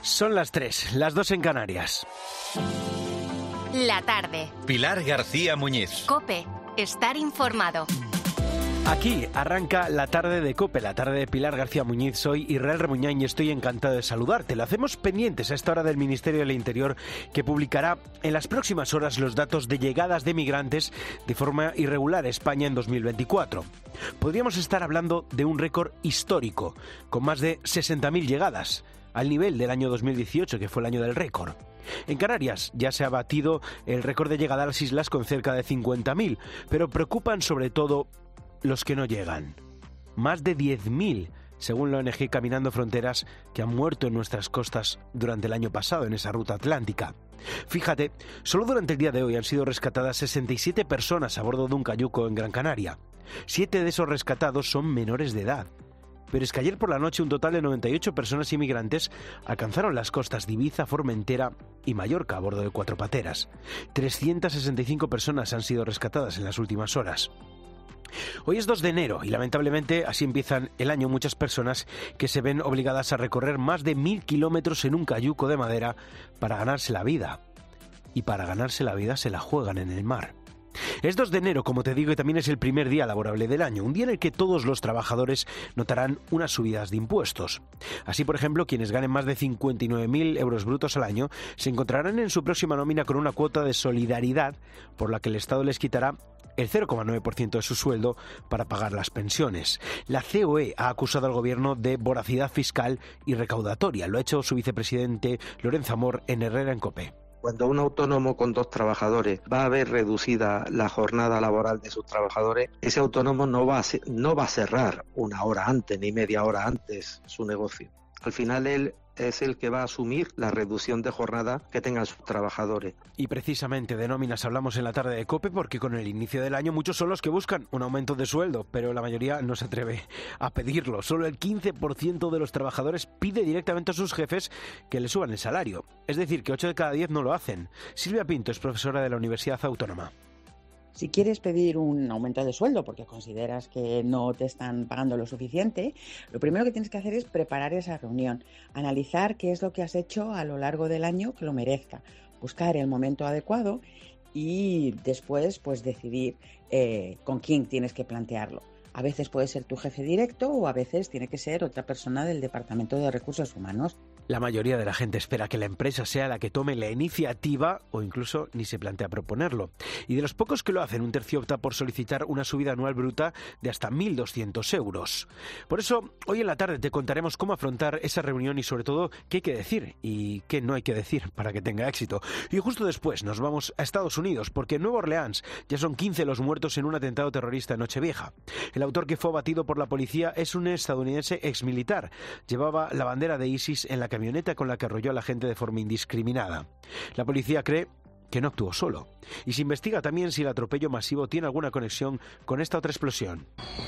Son las 3, las 2 en Canarias. La tarde. Pilar García Muñiz. COPE. Estar informado. Aquí arranca la tarde de COPE, la tarde de Pilar García Muñiz. Soy Israel Remuñán y estoy encantado de saludarte. Lo hacemos pendientes a esta hora del Ministerio del Interior, que publicará en las próximas horas los datos de llegadas de migrantes de forma irregular a España en 2024. Podríamos estar hablando de un récord histórico, con más de 60.000 llegadas, al nivel del año 2018, que fue el año del récord. En Canarias ya se ha batido el récord de llegada a las islas con cerca de 50.000, pero preocupan sobre todo los que no llegan. Más de 10.000, según la ONG Caminando Fronteras, que han muerto en nuestras costas durante el año pasado en esa ruta atlántica. Fíjate, solo durante el día de hoy han sido rescatadas 67 personas a bordo de un cayuco en Gran Canaria. 7 de esos rescatados son menores de edad. Pero es que ayer por la noche un total de 98 personas inmigrantes alcanzaron las costas de Ibiza, Formentera y Mallorca a bordo de 4 pateras. 365 personas han sido rescatadas en las últimas horas. Hoy es 2 de enero y lamentablemente así empiezan el año muchas personas que se ven obligadas a recorrer más de 1.000 kilómetros en un cayuco de madera para ganarse la vida. Y para ganarse la vida se la juegan en el mar. Es 2 de enero, como te digo, y también es el primer día laborable del año, un día en el que todos los trabajadores notarán unas subidas de impuestos. Así, por ejemplo, quienes ganen más de 59.000 euros brutos al año se encontrarán en su próxima nómina con una cuota de solidaridad por la que el Estado les quitará el 0,9% de su sueldo para pagar las pensiones. La COE ha acusado al gobierno de voracidad fiscal y recaudatoria. Lo ha hecho su vicepresidente Lorenzo Amor en Herrera en COPE. Cuando un autónomo con 2 trabajadores va a ver reducida la jornada laboral de sus trabajadores, ese autónomo no va a cerrar una hora antes ni media hora antes su negocio. Al final él es el que va a asumir la reducción de jornada que tengan sus trabajadores. Y precisamente de nóminas hablamos en la tarde de COPE porque con el inicio del año muchos son los que buscan un aumento de sueldo, pero la mayoría no se atreve a pedirlo. Solo el 15% de los trabajadores pide directamente a sus jefes que le suban el salario. Es decir, que 8 de cada 10 no lo hacen. Silvia Pinto es profesora de la Universidad Autónoma. Si quieres pedir un aumento de sueldo porque consideras que no te están pagando lo suficiente, lo primero que tienes que hacer es preparar esa reunión, analizar qué es lo que has hecho a lo largo del año que lo merezca, buscar el momento adecuado y después pues decidir con quién tienes que plantearlo. A veces puede ser tu jefe directo o a veces tiene que ser otra persona del Departamento de Recursos Humanos. La mayoría de la gente espera que la empresa sea la que tome la iniciativa o incluso ni se plantea proponerlo. Y de los pocos que lo hacen, un tercio opta por solicitar una subida anual bruta de hasta 1.200 euros. Por eso, hoy en la tarde te contaremos cómo afrontar esa reunión y sobre todo qué hay que decir y qué no hay que decir para que tenga éxito. Y justo después nos vamos a Estados Unidos porque en Nueva Orleans ya son 15 los muertos en un atentado terrorista en Nochevieja. El autor que fue abatido por la policía es un estadounidense exmilitar. Llevaba la bandera de ISIS en la camioneta con la que arrolló a la gente de forma indiscriminada. La policía cree que no actuó solo. Y se investiga también si el atropello masivo tiene alguna conexión con esta otra explosión.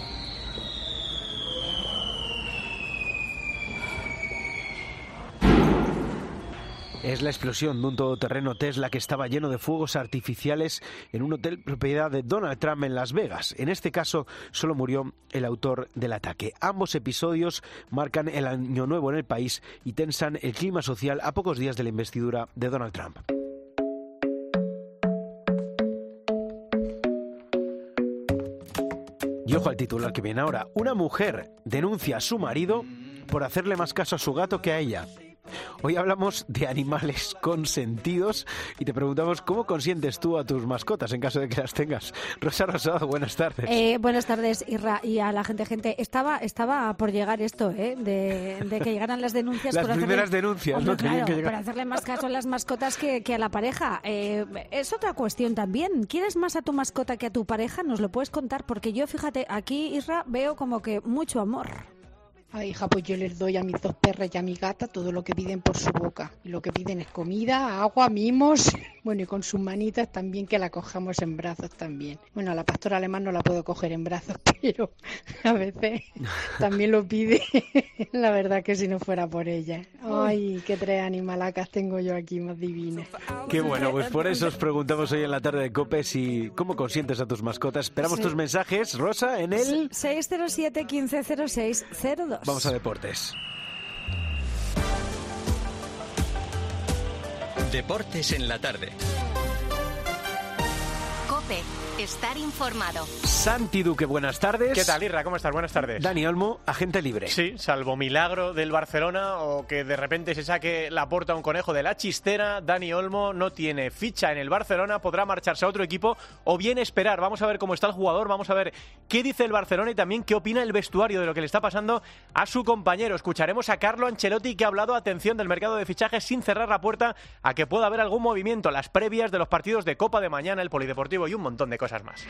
Es la explosión de un todoterreno Tesla que estaba lleno de fuegos artificiales en un hotel propiedad de Donald Trump en Las Vegas. En este caso, solo murió el autor del ataque. Ambos episodios marcan el año nuevo en el país y tensan el clima social a pocos días de la investidura de Donald Trump. Y ojo al titular que viene ahora. Una mujer denuncia a su marido por hacerle más caso a su gato que a ella. Hoy hablamos de animales consentidos y te preguntamos cómo consientes tú a tus mascotas en caso de que las tengas. Rosa Rosado, buenas tardes. Buenas tardes, Irra, y a la gente. Estaba por llegar esto, de que llegaran las denuncias. Las primeras denuncias, ¿no? Tenían que llegar. Para hacerle más caso a las mascotas que a la pareja. Es otra cuestión también. ¿Quieres más a tu mascota que a tu pareja? Nos lo puedes contar, porque yo, fíjate, aquí, Irra, veo como que mucho amor. Ay, hija, pues yo les doy a mis 2 perras y a mi gata todo lo que piden por su boca. Y lo que piden es comida, agua, mimos, bueno, y con sus manitas también, que la cojamos en brazos también. Bueno, a la pastora alemán no la puedo coger en brazos, pero a veces también lo pide. La verdad que si no fuera por ella. Ay, qué 3 animalacas tengo yo aquí más divinas. Qué bueno, pues por eso os preguntamos hoy en la tarde de COPE cómo consientes a tus mascotas. Esperamos tus mensajes, Rosa, en el 607 15 06 02. Vamos a deportes. Deportes en la tarde. COPE. Estar informado. Santi Duque, buenas tardes. ¿Qué tal, Irra? ¿Cómo estás? Buenas tardes. Dani Olmo, agente libre. Sí, salvo milagro del Barcelona o que de repente se saque Laporta un conejo de la chistera, Dani Olmo no tiene ficha en el Barcelona, podrá marcharse a otro equipo o bien esperar. Vamos a ver cómo está el jugador, vamos a ver qué dice el Barcelona y también qué opina el vestuario de lo que le está pasando a su compañero. Escucharemos a Carlo Ancelotti, que ha hablado, atención, del mercado de fichajes sin cerrar la puerta a que pueda haber algún movimiento, las previas de los partidos de Copa de mañana, el Polideportivo y un montón de cosas más.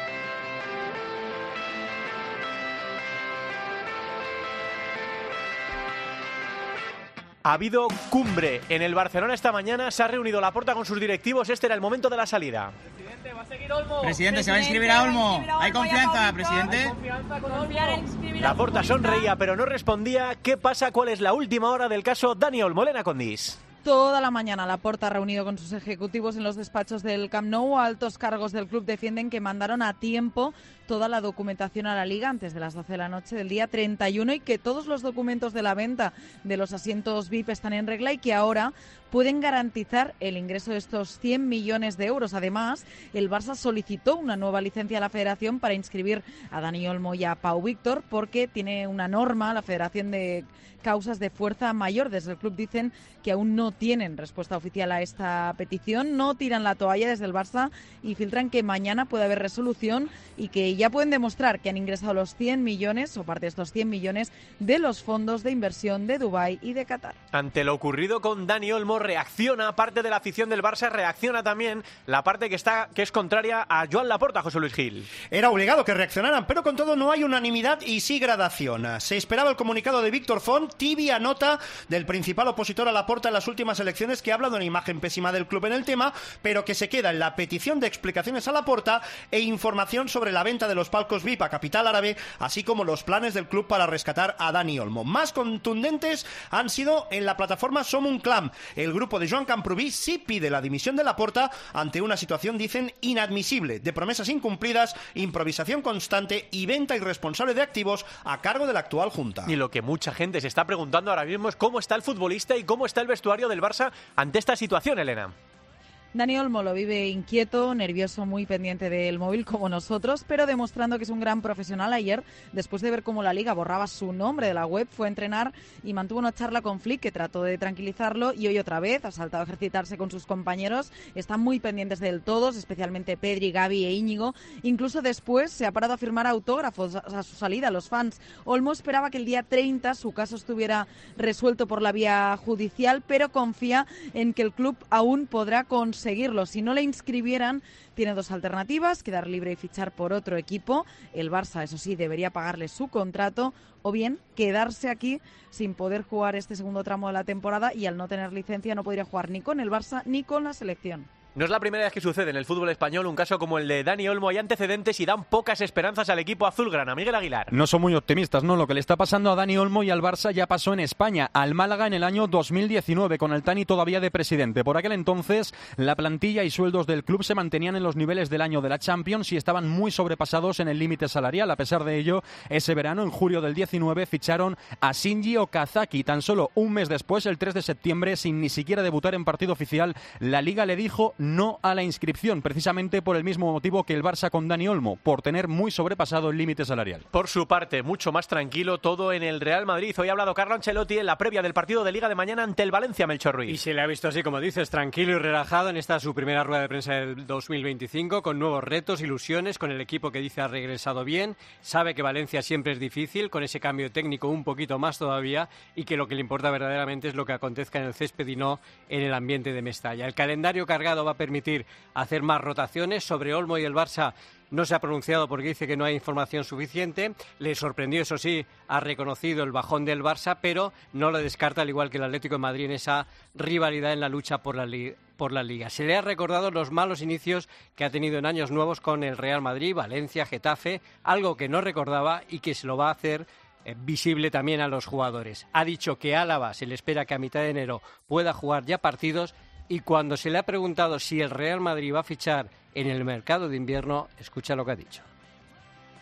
Ha habido cumbre en el Barcelona esta mañana, se ha reunido Laporta con sus directivos, este era el momento de la salida. Presidente, ¿va a seguir Olmo? Presidente, ¿se va a inscribir a Olmo? ¿Hay confianza, presidente? ¿Hay confianza con Olmo? Laporta sonreía pero no respondía. ¿Qué pasa? ¿Cuál es la última hora del caso Dani Olmo? Elena Condis. Toda la mañana Laporta ha reunido con sus ejecutivos en los despachos del Camp Nou. Altos cargos del club defienden que mandaron a tiempo toda la documentación a la Liga antes de las 12 de la noche del día 31 y que todos los documentos de la venta de los asientos VIP están en regla y que ahora pueden garantizar el ingreso de estos 100 millones de euros. Además, el Barça solicitó una nueva licencia a la Federación para inscribir a Dani Olmo y a Pau Víctor porque tiene una norma, la Federación, de causas de fuerza mayor. Desde el club dicen que aún no tienen respuesta oficial a esta petición, no tiran la toalla desde el Barça y filtran que mañana puede haber resolución y que ya pueden demostrar que han ingresado los 100 millones o parte de estos 100 millones de los fondos de inversión de Dubái y de Qatar. Ante lo ocurrido con Dani Olmo, reacciona parte de la afición del Barça, reacciona también la parte que es contraria a Joan Laporta, José Luis Gil. Era obligado que reaccionaran, pero con todo no hay unanimidad y sí gradación. Se esperaba el comunicado de Víctor Font, tibia nota del principal opositor a Laporta en las últimas elecciones, que habla de una imagen pésima del club en el tema, pero que se queda en la petición de explicaciones a Laporta e información sobre la venta de los palcos VIP a capital árabe, así como los planes del club para rescatar a Dani Olmo. Más contundentes han sido en la plataforma Som un Clam. El grupo de Joan Camprubí sí pide la dimisión de Laporta ante una situación, dicen, inadmisible, de promesas incumplidas, improvisación constante y venta irresponsable de activos a cargo de la actual Junta. Y lo que mucha gente se está preguntando ahora mismo es cómo está el futbolista y cómo está el vestuario del Barça ante esta situación, Elena. Dani Olmo lo vive inquieto, nervioso, muy pendiente del móvil como nosotros, pero demostrando que es un gran profesional. Ayer, después de ver cómo la Liga borraba su nombre de la web, fue a entrenar y mantuvo una charla con Flick que trató de tranquilizarlo, y hoy otra vez ha saltado a ejercitarse con sus compañeros. Están muy pendientes de él todos, especialmente Pedri, Gavi e Íñigo. Incluso después se ha parado a firmar autógrafos a su salida a los fans. Olmo esperaba que el día 30 su caso estuviera resuelto por la vía judicial, pero confía en que el club aún podrá conseguirlo. Si no le inscribieran, tiene dos alternativas: quedar libre y fichar por otro equipo. El Barça, eso sí, debería pagarle su contrato, o bien quedarse aquí sin poder jugar este segundo tramo de la temporada, y al no tener licencia no podría jugar ni con el Barça ni con la selección. No es la primera vez que sucede en el fútbol español un caso como el de Dani Olmo. Hay antecedentes y dan pocas esperanzas al equipo azulgrana. Miguel Aguilar. No son muy optimistas, ¿no? Lo que le está pasando a Dani Olmo y al Barça ya pasó en España, al Málaga en el año 2019, con el Tani todavía de presidente. Por aquel entonces, la plantilla y sueldos del club se mantenían en los niveles del año de la Champions y estaban muy sobrepasados en el límite salarial. A pesar de ello, ese verano, en julio del 19, ficharon a Shinji Okazaki. Tan solo un mes después, el 3 de septiembre, sin ni siquiera debutar en partido oficial, la Liga le dijo no a la inscripción, precisamente por el mismo motivo que el Barça con Dani Olmo, por tener muy sobrepasado el límite salarial. Por su parte, mucho más tranquilo todo en el Real Madrid. Hoy ha hablado Carlo Ancelotti en la previa del partido de Liga de mañana ante el Valencia, Melchor Ruiz. Y se le ha visto así, como dices, tranquilo y relajado en esta su primera rueda de prensa del 2025, con nuevos retos, ilusiones, con el equipo que dice ha regresado bien, sabe que Valencia siempre es difícil, con ese cambio técnico un poquito más todavía, y que lo que le importa verdaderamente es lo que acontezca en el césped y no en el ambiente de Mestalla. El calendario cargado va a permitir hacer más rotaciones. Sobre Olmo y el Barça no se ha pronunciado porque dice que no hay información suficiente. Le sorprendió, eso sí, ha reconocido el bajón del Barça, pero no lo descarta, al igual que el Atlético de Madrid, en esa rivalidad en la lucha por la Liga. Se le ha recordado los malos inicios que ha tenido en años nuevos con el Real Madrid, Valencia, Getafe, algo que no recordaba y que se lo va a hacer visible también a los jugadores. Ha dicho que Álava se le espera que a mitad de enero pueda jugar ya partidos. Y cuando se le ha preguntado si el Real Madrid va a fichar en el mercado de invierno, escucha lo que ha dicho.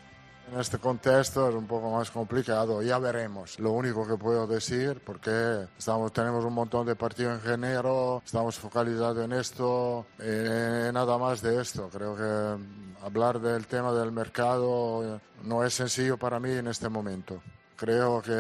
En este contexto es un poco más complicado, ya veremos. Lo único que puedo decir, porque tenemos un montón de partidos en enero, estamos focalizados en esto, nada más de esto. Creo que hablar del tema del mercado no es sencillo para mí en este momento. Creo que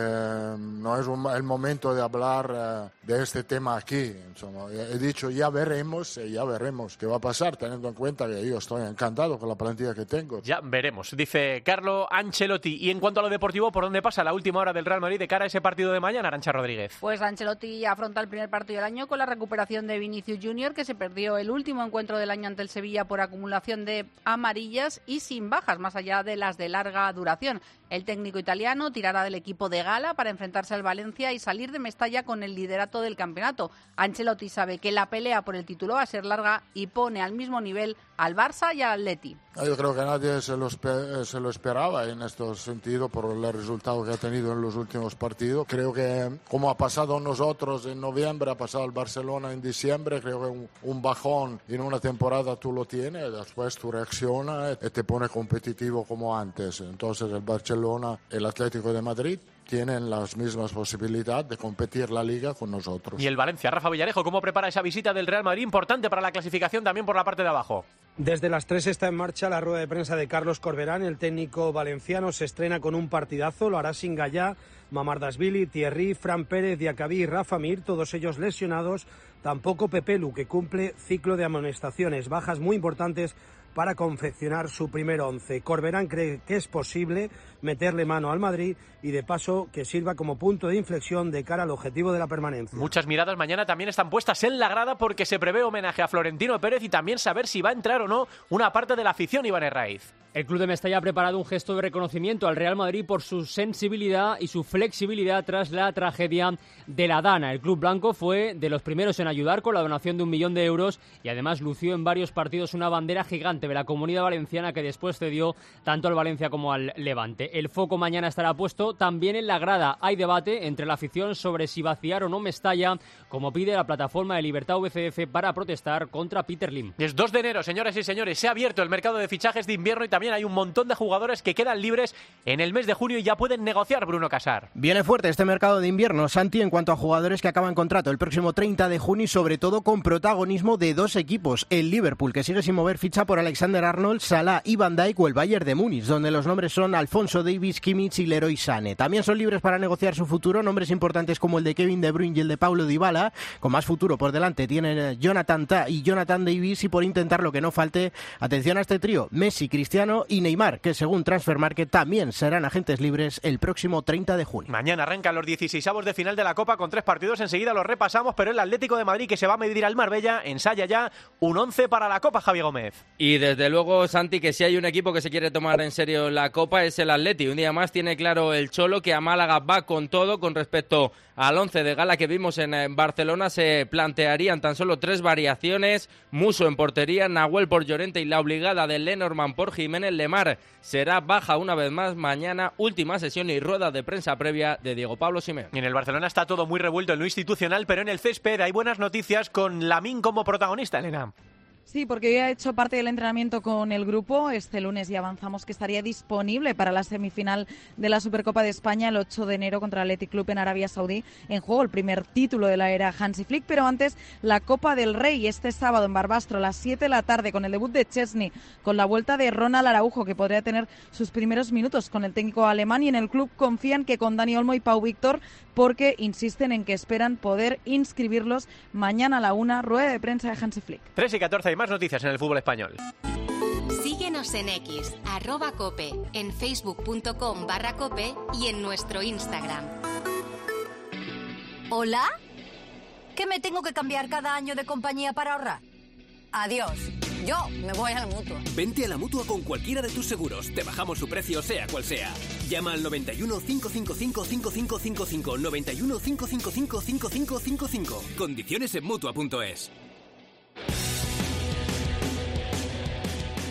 no es el momento de hablar de este tema aquí. He dicho ya veremos qué va a pasar, teniendo en cuenta que yo estoy encantado con la plantilla que tengo. Ya veremos, dice Carlo Ancelotti. Y en cuanto a lo deportivo, ¿por dónde pasa la última hora del Real Madrid de cara a ese partido de mañana, Arantxa Rodríguez? Pues Ancelotti afronta el primer partido del año con la recuperación de Vinicius Junior, que se perdió el último encuentro del año ante el Sevilla por acumulación de amarillas y sin bajas, más allá de las de larga duración. El técnico italiano tirará del equipo de gala para enfrentarse al Valencia y salir de Mestalla con el liderato del campeonato. Ancelotti sabe que la pelea por el título va a ser larga y pone al mismo nivel al Barça y al Atleti. Yo creo que nadie se lo esperaba en este sentido por el resultado que ha tenido en los últimos partidos. Creo que como ha pasado a nosotros en noviembre, ha pasado al Barcelona en diciembre, creo que un bajón en una temporada tú lo tienes, después tú reaccionas y te pone competitivo como antes. Entonces el Barcelona, el Atlético de Madrid tienen las mismas posibilidades de competir la Liga con nosotros. Y el Valencia, Rafa Villarejo, ¿cómo prepara esa visita del Real Madrid? Importante para la clasificación también por la parte de abajo. Desde las 3 está en marcha la rueda de prensa de Carlos Corberán. El técnico valenciano se estrena con un partidazo, lo hará sin Gallá, Mamardashvili, Thierry, Fran Pérez, Diacabí y Rafa Mir, todos ellos lesionados. Tampoco Pepelu, que cumple ciclo de amonestaciones, bajas muy importantes para confeccionar su primer once. Corberán cree que es posible meterle mano al Madrid y de paso que sirva como punto de inflexión de cara al objetivo de la permanencia. Muchas miradas mañana también están puestas en la grada porque se prevé homenaje a Florentino Pérez y también saber si va a entrar o no una parte de la afición, Iván Herraiz. El club de Mestalla ha preparado un gesto de reconocimiento al Real Madrid por su sensibilidad y su flexibilidad tras la tragedia de la Dana. El club blanco fue de los primeros en ayudar con la donación de 1 millón de euros y además lució en varios partidos una bandera gigante de la Comunidad Valenciana que después cedió tanto al Valencia como al Levante. El foco mañana estará puesto también en la grada. Hay debate entre la afición sobre si vaciar o no Mestalla, como pide la plataforma de Libertad VCF para protestar contra Peter Lim. Es 2 de enero, señoras y señores. Se ha abierto el mercado de fichajes de invierno y también hay un montón de jugadores que quedan libres en el mes de junio y ya pueden negociar, Bruno Casar. Viene fuerte este mercado de invierno, Santi, en cuanto a jugadores que acaban contrato el próximo 30 de junio y sobre todo con protagonismo de 2 equipos. El Liverpool, que sigue sin mover ficha por Alexander-Arnold, Salah y Van Dijk, o el Bayern de Múnich, donde los nombres son Alphonso Davies, Kimmich y Leroy Sané. También son libres para negociar su futuro nombres importantes como el de Kevin De Bruyne y el de Paulo Dybala. Con más futuro por delante tienen Jonathan Tah y Jonathan Davis, y por intentar lo que no falte, atención a este trío, Messi, Cristiano y Neymar, que según Transfermarkt también serán agentes libres el próximo 30 de junio. Mañana arrancan los 16avos de final de la Copa con 3 partidos, enseguida los repasamos, pero el Atlético de Madrid, que se va a medir al Marbella, ensaya ya un 11 para la Copa, Javi Gómez. Y desde luego, Santi, que si hay un equipo que se quiere tomar en serio la Copa es el Atleti. Un día más tiene claro el Cholo que a Málaga va con todo. Con respecto al 11 de gala que vimos en Barcelona, se plantearían tan solo 3 variaciones: Musso en portería, Nahuel por Llorente y la obligada de Lenormand por Jiménez. Lemar será baja una vez más mañana, última sesión y rueda de prensa previa de Diego Pablo Simeone. En el Barcelona está todo muy revuelto en lo institucional, pero en el césped hay buenas noticias con Lamine como protagonista, Elena. Sí, porque hoy ha hecho parte del entrenamiento con el grupo. Este lunes ya avanzamos que estaría disponible para la semifinal de la Supercopa de España el 8 de enero contra el Athletic Club en Arabia Saudí. En juego el primer título de la era Hansi Flick, pero antes la Copa del Rey este sábado en Barbastro a las 7 de la tarde con el debut de Chesney, con la vuelta de Ronald Araujo, que podría tener sus primeros minutos con el técnico alemán, y en el club confían que con Dani Olmo y Pau Víctor, porque insisten en que esperan poder inscribirlos mañana a la 1, rueda de prensa de Hansi Flick. 3:14 hay más noticias en el fútbol español. Síguenos en X, @cope, en facebook.com/cope y en nuestro Instagram. ¿Hola? ¿Que me tengo que cambiar cada año de compañía para ahorrar? Adiós. Yo me voy a la Mutua. Vente a la Mutua con cualquiera de tus seguros. Te bajamos su precio, sea cual sea. Llama al 91 555 5555. 91 555 5555. Condiciones en Mutua.es.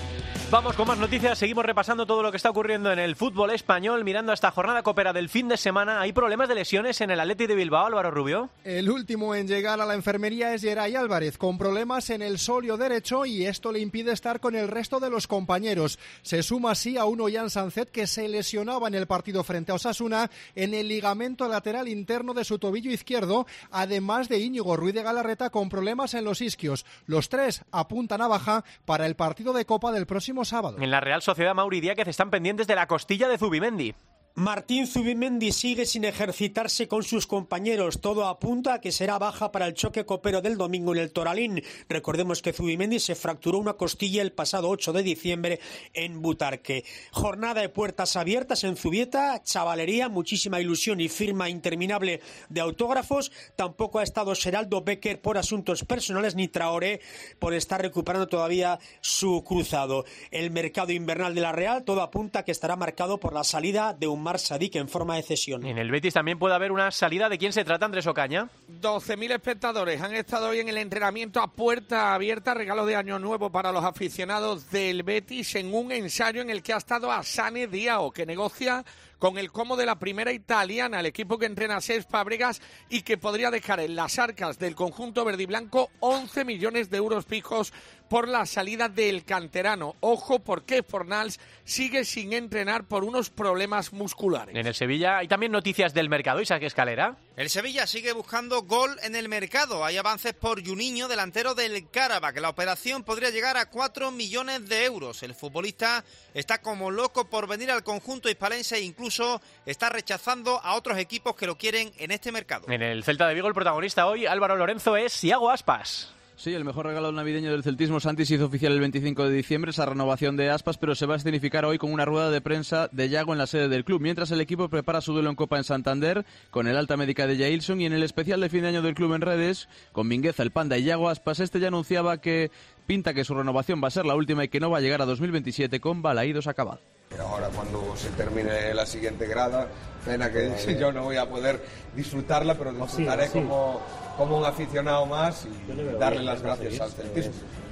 Vamos con más noticias, seguimos repasando todo lo que está ocurriendo en el fútbol español, mirando esta jornada copera del fin de semana. ¿Hay problemas de lesiones en el Athletic de Bilbao, Álvaro Rubio? El último en llegar a la enfermería es Geray Álvarez, con problemas en el sóleo derecho, y esto le impide estar con el resto de los compañeros. Se suma así a uno Jan Sanzet, que se lesionaba en el partido frente a Osasuna en el ligamento lateral interno de su tobillo izquierdo, además de Íñigo Ruiz de Galarreta con problemas en los isquios. Los tres apuntan a baja para el partido de Copa del próximo sábado. En la Real Sociedad, Mauri Díaz están pendientes de la costilla de Zubimendi. Martín Zubimendi sigue sin ejercitarse con sus compañeros. Todo apunta a que será baja para el choque copero del domingo en el Toralín. Recordemos que Zubimendi se fracturó una costilla el pasado 8 de diciembre en Butarque. Jornada de puertas abiertas en Zubieta, chavalería, muchísima ilusión y firma interminable de autógrafos. Tampoco ha estado Geraldo Becker por asuntos personales, ni Traoré por estar recuperando todavía su cruzado. El mercado invernal de la Real, todo apunta a que estará marcado por la salida de un Sadik en forma de cesión. En el Betis también puede haber una salida. ¿De quién se trata, Andrés Ocaña? 12.000 espectadores han estado hoy en el entrenamiento a puerta abierta, regalo de Año Nuevo para los aficionados del Betis, en un ensayo en el que ha estado Asane Diao, que negocia con el como de la primera italiana, el equipo que entrena a Cesc Fábregas y que podría dejar en las arcas del conjunto verde y blanco 11 millones de euros fijos por la salida del canterano. Ojo, porque Fornals sigue sin entrenar por unos problemas musculares. En el Sevilla hay también noticias del mercado. Isaac Escalera. El Sevilla sigue buscando gol en el mercado. Hay avances por Juninho, delantero del Karabakh. La operación podría llegar a 4 millones de euros. El futbolista está como loco por venir al conjunto hispalense e incluso está rechazando a otros equipos que lo quieren en este mercado. En el Celta de Vigo, el protagonista hoy, Álvaro Lorenzo, es Iago Aspas. Sí, el mejor regalo navideño del celtismo. Santi se hizo oficial el 25 de diciembre esa renovación de Aspas, pero se va a escenificar hoy con una rueda de prensa de Iago en la sede del club, mientras el equipo prepara su duelo en Copa en Santander con el alta médica de Jailson, y en el especial de fin de año del club en redes con Mingueza, el Panda y Iago Aspas. Este ya anunciaba que pinta que su renovación va a ser la última y que no va a llegar a 2027 con balaídos acabados. Pero ahora cuando se termine la siguiente grada, pena que yo no voy a poder disfrutarla, pero disfrutaré como un aficionado más y darle las gracias al celtismo.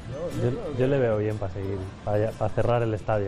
Yo le veo bien para seguir, para cerrar el estadio.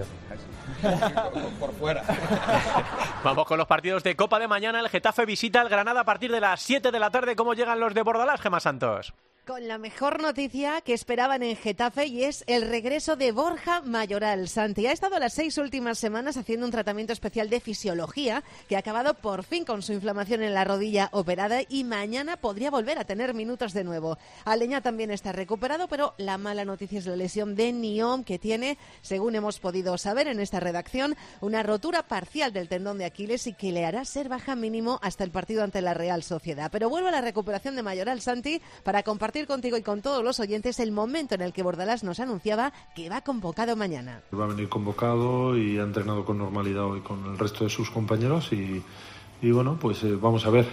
Por fuera. Vamos con los partidos de Copa de mañana. El Getafe visita el Granada a partir de las 7 de la tarde. ¿Cómo llegan los de Bordalás, Gemma Santos? Con la mejor noticia que esperaban en Getafe, y es el regreso de Borja Mayoral. Santi ha estado las 6 últimas semanas haciendo un tratamiento especial de fisiología que ha acabado por fin con su inflamación en la rodilla operada, y mañana podría volver a tener minutos de nuevo. Aleñá también está recuperado, pero la mala noticia es la lesión de Niom, que tiene, según hemos podido saber en esta redacción, una rotura parcial del tendón de Aquiles y que le hará ser baja mínimo hasta el partido ante la Real Sociedad. Pero vuelve a la recuperación de Mayoral, Santi, para compartir contigo y con todos los oyentes el momento en el que Bordalás nos anunciaba que va convocado mañana. Va a venir convocado y ha entrenado con normalidad hoy con el resto de sus compañeros y bueno, pues vamos a ver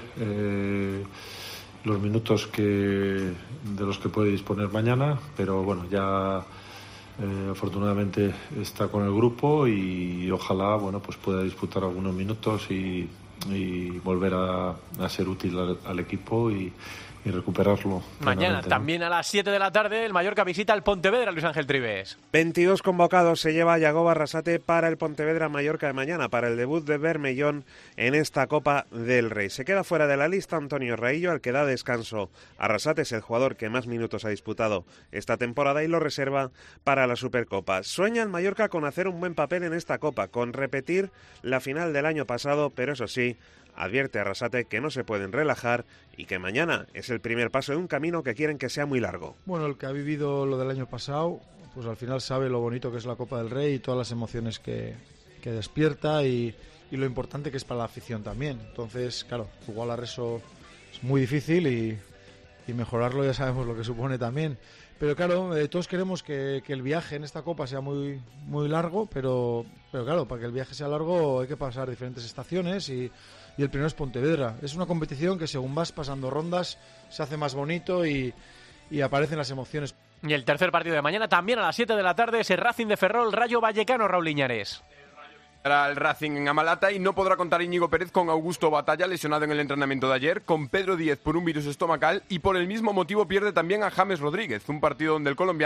los minutos de los que puede disponer mañana, pero bueno, ya afortunadamente está con el grupo y ojalá pues pueda disputar algunos minutos y volver a ser útil al equipo y recuperarlo. Mañana, también a las 7 de la tarde, el Mallorca visita el Pontevedra, Luis Ángel Trives. 22 convocados se lleva Yagoba Arrasate para el Pontevedra-Mallorca de mañana, para el debut de Bermellón en esta Copa del Rey. Se queda fuera de la lista Antonio Raillo, al que da descanso. Arrasate es el jugador que más minutos ha disputado esta temporada y lo reserva para la Supercopa. Sueña el Mallorca con hacer un buen papel en esta Copa, con repetir la final del año pasado, pero eso sí, advierte a Arrasate que no se pueden relajar y que mañana es el primer paso de un camino que quieren que sea muy largo. Bueno, el que ha vivido lo del año pasado, pues al final sabe lo bonito que es la Copa del Rey y todas las emociones que despierta y lo importante que es para la afición también. Entonces, claro, igual a Reso es muy difícil y mejorarlo ya sabemos lo que supone también. Pero claro, todos queremos que el viaje en esta Copa sea muy, muy largo, pero claro, para que el viaje sea largo hay que pasar diferentes estaciones y el primero es Pontevedra. Es una competición que según vas pasando rondas se hace más bonito y aparecen las emociones. Y el tercer partido de mañana también a las 7 de la tarde es el Racing de Ferrol, Rayo Vallecano, Raúl Iñares. Para el Racing en Amalata y no podrá contar Íñigo Pérez con Augusto Batalla, lesionado en el entrenamiento de ayer, con Pedro Díez por un virus estomacal y por el mismo motivo pierde también a James Rodríguez, un partido donde el colombiano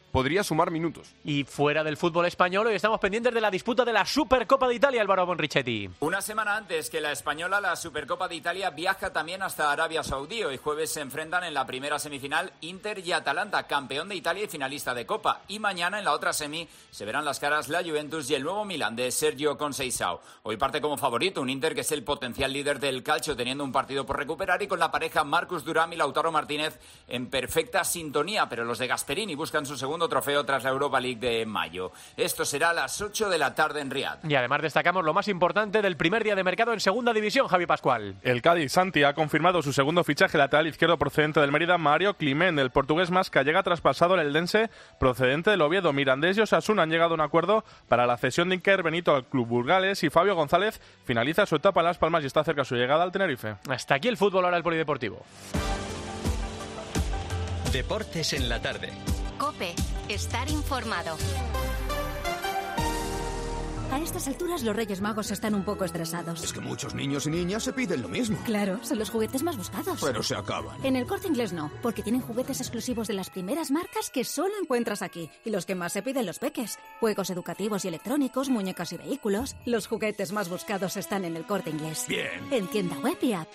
podría sumar minutos. Y fuera del fútbol español, hoy estamos pendientes de la disputa de la Supercopa de Italia, Álvaro Bonrichetti. Una semana antes que la española, la Supercopa de Italia viaja también hasta Arabia Saudí. Hoy jueves se enfrentan en la primera semifinal Inter y Atalanta, campeón de Italia y finalista de Copa. Y mañana en la otra semi se verán las caras la Juventus y el nuevo Milán de Sergio Conceição. Hoy parte como favorito un Inter que es el potencial líder del calcio, teniendo un partido por recuperar, y con la pareja Marcus Thuram y Lautaro Martínez en perfecta sintonía, pero los de Gasperini buscan su segundo trofeo tras la Europa League de mayo. Esto será a las 8 de la tarde en Riad. Y además destacamos lo más importante del primer día de mercado en segunda división, Javi Pascual. El Cádiz, Santi, ha confirmado su segundo fichaje lateral izquierdo procedente del Mérida, Mario Climent. El portugués Masca llega traspasado el Eldense procedente del Oviedo. Mirandés y Osasuna han llegado a un acuerdo para la cesión de Iker Benito al club burgalés, y Fabio González finaliza su etapa en Las Palmas y está cerca su llegada al Tenerife. Hasta aquí el fútbol, ahora el polideportivo. Deportes en la tarde. COPE. Estar informado. A estas alturas los Reyes Magos están un poco estresados. Es que muchos niños y niñas se piden lo mismo. Claro, son los juguetes más buscados. Pero se acaban. En el Corte Inglés no, porque tienen juguetes exclusivos de las primeras marcas que solo encuentras aquí. Y los que más se piden los peques. Juegos educativos y electrónicos, muñecas y vehículos. Los juguetes más buscados están en el Corte Inglés. Bien. En tienda web y app.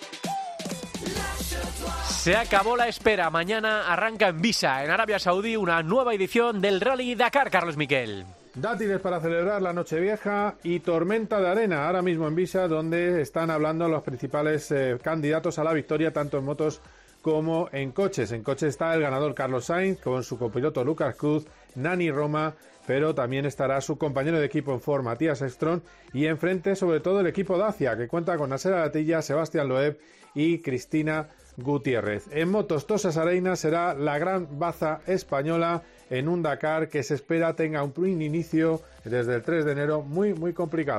Se acabó la espera. Mañana arranca en Visa, en Arabia Saudí, una nueva edición del Rally Dakar, Carlos Miquel. Dátiles para celebrar la Nochevieja y tormenta de arena ahora mismo en Visa, donde están hablando los principales candidatos a la victoria, tanto en motos como en coches. En coches está el ganador Carlos Sainz con su copiloto Lucas Cruz, Nani Roma, pero también estará su compañero de equipo en Ford, Matías Ekström, y enfrente sobre todo el equipo Dacia, que cuenta con Nasser Al-Attiyah, Sebastián Loeb y Cristina Gutiérrez. En motos, Tosas Arenas será la gran baza española en un Dakar que se espera tenga un inicio desde el 3 de enero muy complicado.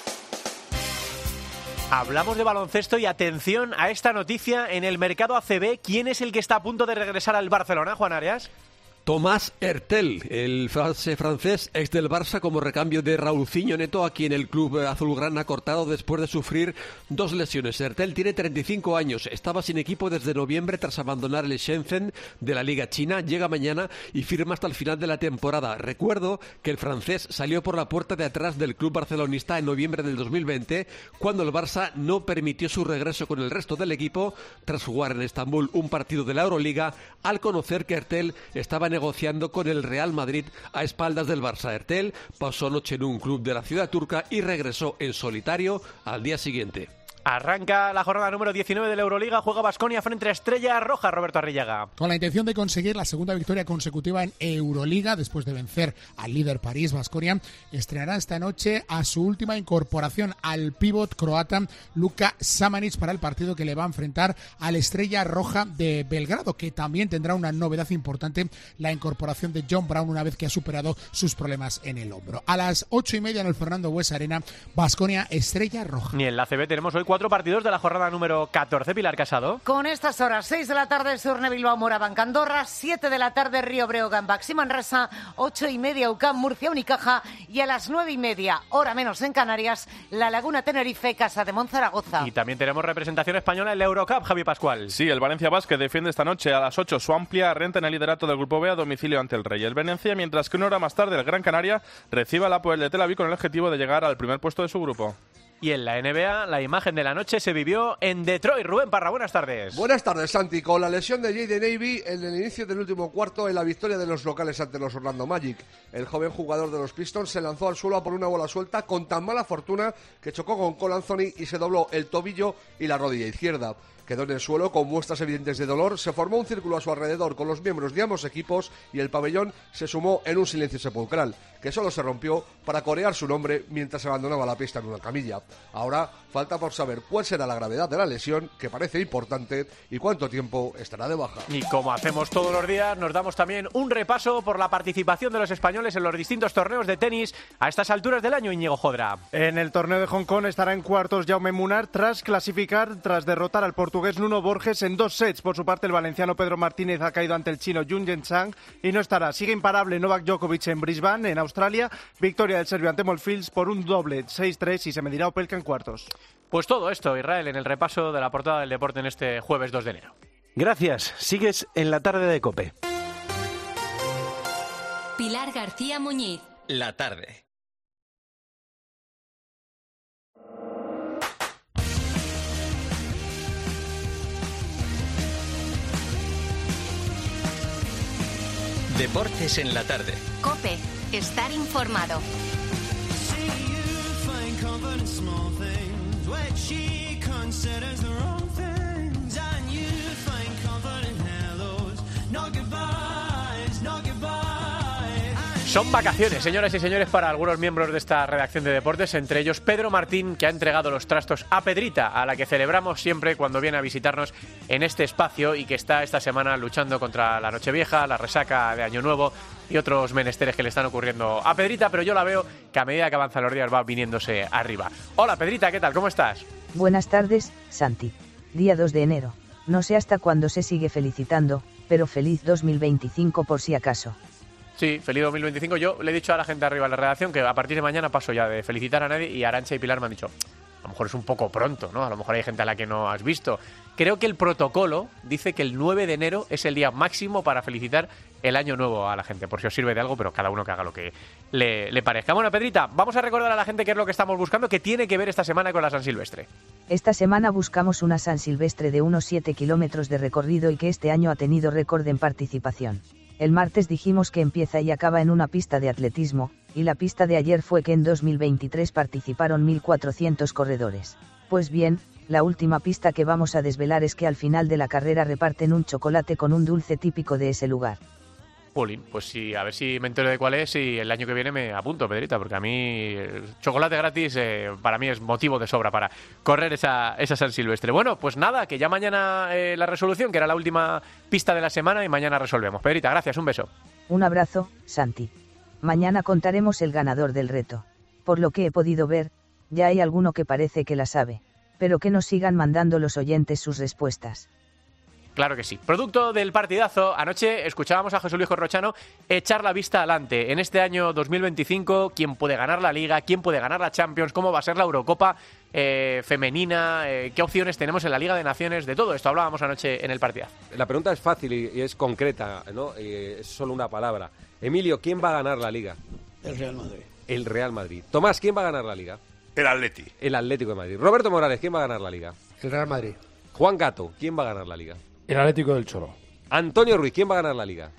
Hablamos de baloncesto y atención a esta noticia en el mercado ACB. ¿Quién es el que está a punto de regresar al Barcelona, Juan Arias? Tomás Hertel, el francés ex del Barça, como recambio de Raulzinho Neto, a quien el club azulgrana ha cortado después de sufrir 2 lesiones. Hertel tiene 35 años, estaba sin equipo desde noviembre tras abandonar el Shenzhen de la Liga China, llega mañana y firma hasta el final de la temporada. Recuerdo que el francés salió por la puerta de atrás del club barcelonista en noviembre del 2020, cuando el Barça no permitió su regreso con el resto del equipo tras jugar en Estambul un partido de la Euroliga, al conocer que Hertel estaba negociando con el Real Madrid a espaldas del Barça. Hertel pasó noche en un club de la ciudad turca y regresó en solitario al día siguiente. Arranca la jornada número 19 de la Euroliga, juega Baskonia frente a Estrella Roja, Roberto Arrillaga. Con la intención de conseguir la segunda victoria consecutiva en Euroliga, después de vencer al líder París, Baskonia estrenará esta noche a su última incorporación, al pívot croata Luka Samanic, para el partido que le va a enfrentar al Estrella Roja de Belgrado, que también tendrá una novedad importante, la incorporación de John Brown una vez que ha superado sus problemas en el hombro. A las 8:30 en el Fernando Buesa Arena, Baskonia Estrella Roja. Y en la ACB tenemos hoy 4 partidos de la jornada número 14, Pilar Casado. Con estas horas, 6 de la tarde, Surne Bilbao Morabanc Andorra, 7 de la tarde, Río Breogán Baxi Manresa, 8:30, UCAM Murcia Unicaja, y a las 9:30, hora menos en Canarias, La Laguna Tenerife, Casa de Monzaragoza. Y también tenemos representación española en la Eurocup, Javi Pascual. Sí, el Valencia Basket defiende esta noche a las 8 su amplia renta en el liderato del Grupo B a domicilio ante el Reyes Venecia, mientras que una hora más tarde el Gran Canaria recibe al Apoel de Tel Aviv con el objetivo de llegar al primer puesto de su grupo. Y en la NBA, la imagen de la noche se vivió en Detroit. Rubén Parra, buenas tardes. Buenas tardes, Santi. Con la lesión de Jaden Ivey en el inicio del último cuarto en la victoria de los locales ante los Orlando Magic, el joven jugador de los Pistons se lanzó al suelo a por una bola suelta con tan mala fortuna que chocó con Cole Anthony y se dobló el tobillo y la rodilla izquierda. Quedó en el suelo con muestras evidentes de dolor, se formó un círculo a su alrededor con los miembros de ambos equipos y el pabellón se sumó en un silencio sepulcral, que solo se rompió para corear su nombre mientras abandonaba la pista en una camilla. Ahora falta por saber cuál será la gravedad de la lesión, que parece importante, y cuánto tiempo estará de baja. Y como hacemos todos los días, nos damos también un repaso por la participación de los españoles en los distintos torneos de tenis a estas alturas del año, Íñigo Jodra. En el torneo de Hong Kong estará en cuartos Jaume Munar tras derrotar al portugués Nuno Borges en 2 sets. Por su parte, el valenciano Pedro Martínez ha caído ante el chino Jung Chang y no estará. Sigue imparable Novak Djokovic en Brisbane, en Australia. Victoria del serbio ante Monfils por un doble 6-3 y se medirá Opelka en cuartos. Pues todo esto, Israel, en el repaso de la portada del deporte en este jueves 2 de enero. Gracias. Sigues en la tarde de COPE. Pilar García Muñiz. La tarde. Deportes en la tarde. COPE. Estar informado. Son vacaciones, señoras y señores, para algunos miembros de esta redacción de deportes, entre ellos Pedro Martín, que ha entregado los trastos a Pedrita, a la que celebramos siempre cuando viene a visitarnos en este espacio y que está esta semana luchando contra la Nochevieja, la resaca de Año Nuevo y otros menesteres que le están ocurriendo a Pedrita, pero yo la veo que a medida que avanzan los días va viniéndose arriba. Hola Pedrita, ¿qué tal? ¿Cómo estás? Buenas tardes, Santi. Día 2 de enero. No sé hasta cuándo se sigue felicitando, pero feliz 2025 por si acaso. Sí, feliz 2025. Yo le he dicho a la gente arriba en la redacción que a partir de mañana paso ya de felicitar a nadie, y Arantxa y Pilar me han dicho, a lo mejor es un poco pronto, ¿no? A lo mejor hay gente a la que no has visto. Creo que el protocolo dice que el 9 de enero es el día máximo para felicitar el año nuevo a la gente, por si os sirve de algo, pero cada uno que haga lo que le parezca. Bueno, Pedrita, vamos a recordar a la gente qué es lo que estamos buscando, que tiene que ver esta semana con la San Silvestre. Esta semana buscamos una San Silvestre de unos 7 kilómetros de recorrido y que este año ha tenido récord en participación. El martes dijimos que empieza y acaba en una pista de atletismo, y la pista de ayer fue que en 2023 participaron 1.400 corredores. Pues bien, la última pista que vamos a desvelar es que al final de la carrera reparten un chocolate con un dulce típico de ese lugar. Pulín, pues sí, a ver si me entero de cuál es y el año que viene me apunto, Pedrita, porque a mí el chocolate gratis para mí es motivo de sobra para correr esa San Silvestre. Bueno, pues nada, que ya mañana la resolución, que era la última pista de la semana, y mañana resolvemos. Pedrita, gracias, un beso. Un abrazo, Santi. Mañana contaremos el ganador del reto. Por lo que he podido ver, ya hay alguno que parece que la sabe, pero que nos sigan mandando los oyentes sus respuestas. Claro que sí. Producto del partidazo, anoche escuchábamos a Jesús Luis Corrochano echar la vista adelante. En este año 2025, ¿quién puede ganar la Liga? ¿Quién puede ganar la Champions? ¿Cómo va a ser la Eurocopa femenina? ¿Qué opciones tenemos en la Liga de Naciones? De todo esto hablábamos anoche en el partidazo. La pregunta es fácil y es concreta, ¿no? Y es solo una palabra. Emilio, ¿quién va a ganar la Liga? El Real Madrid. El Real Madrid. Tomás, ¿quién va a ganar la Liga? El Atleti. El Atlético de Madrid. Roberto Morales, ¿quién va a ganar la Liga? El Real Madrid. Juan Gato, ¿quién va a ganar la Liga? El Atlético del Cholo. Antonio Ruiz, ¿quién va a ganar la Liga?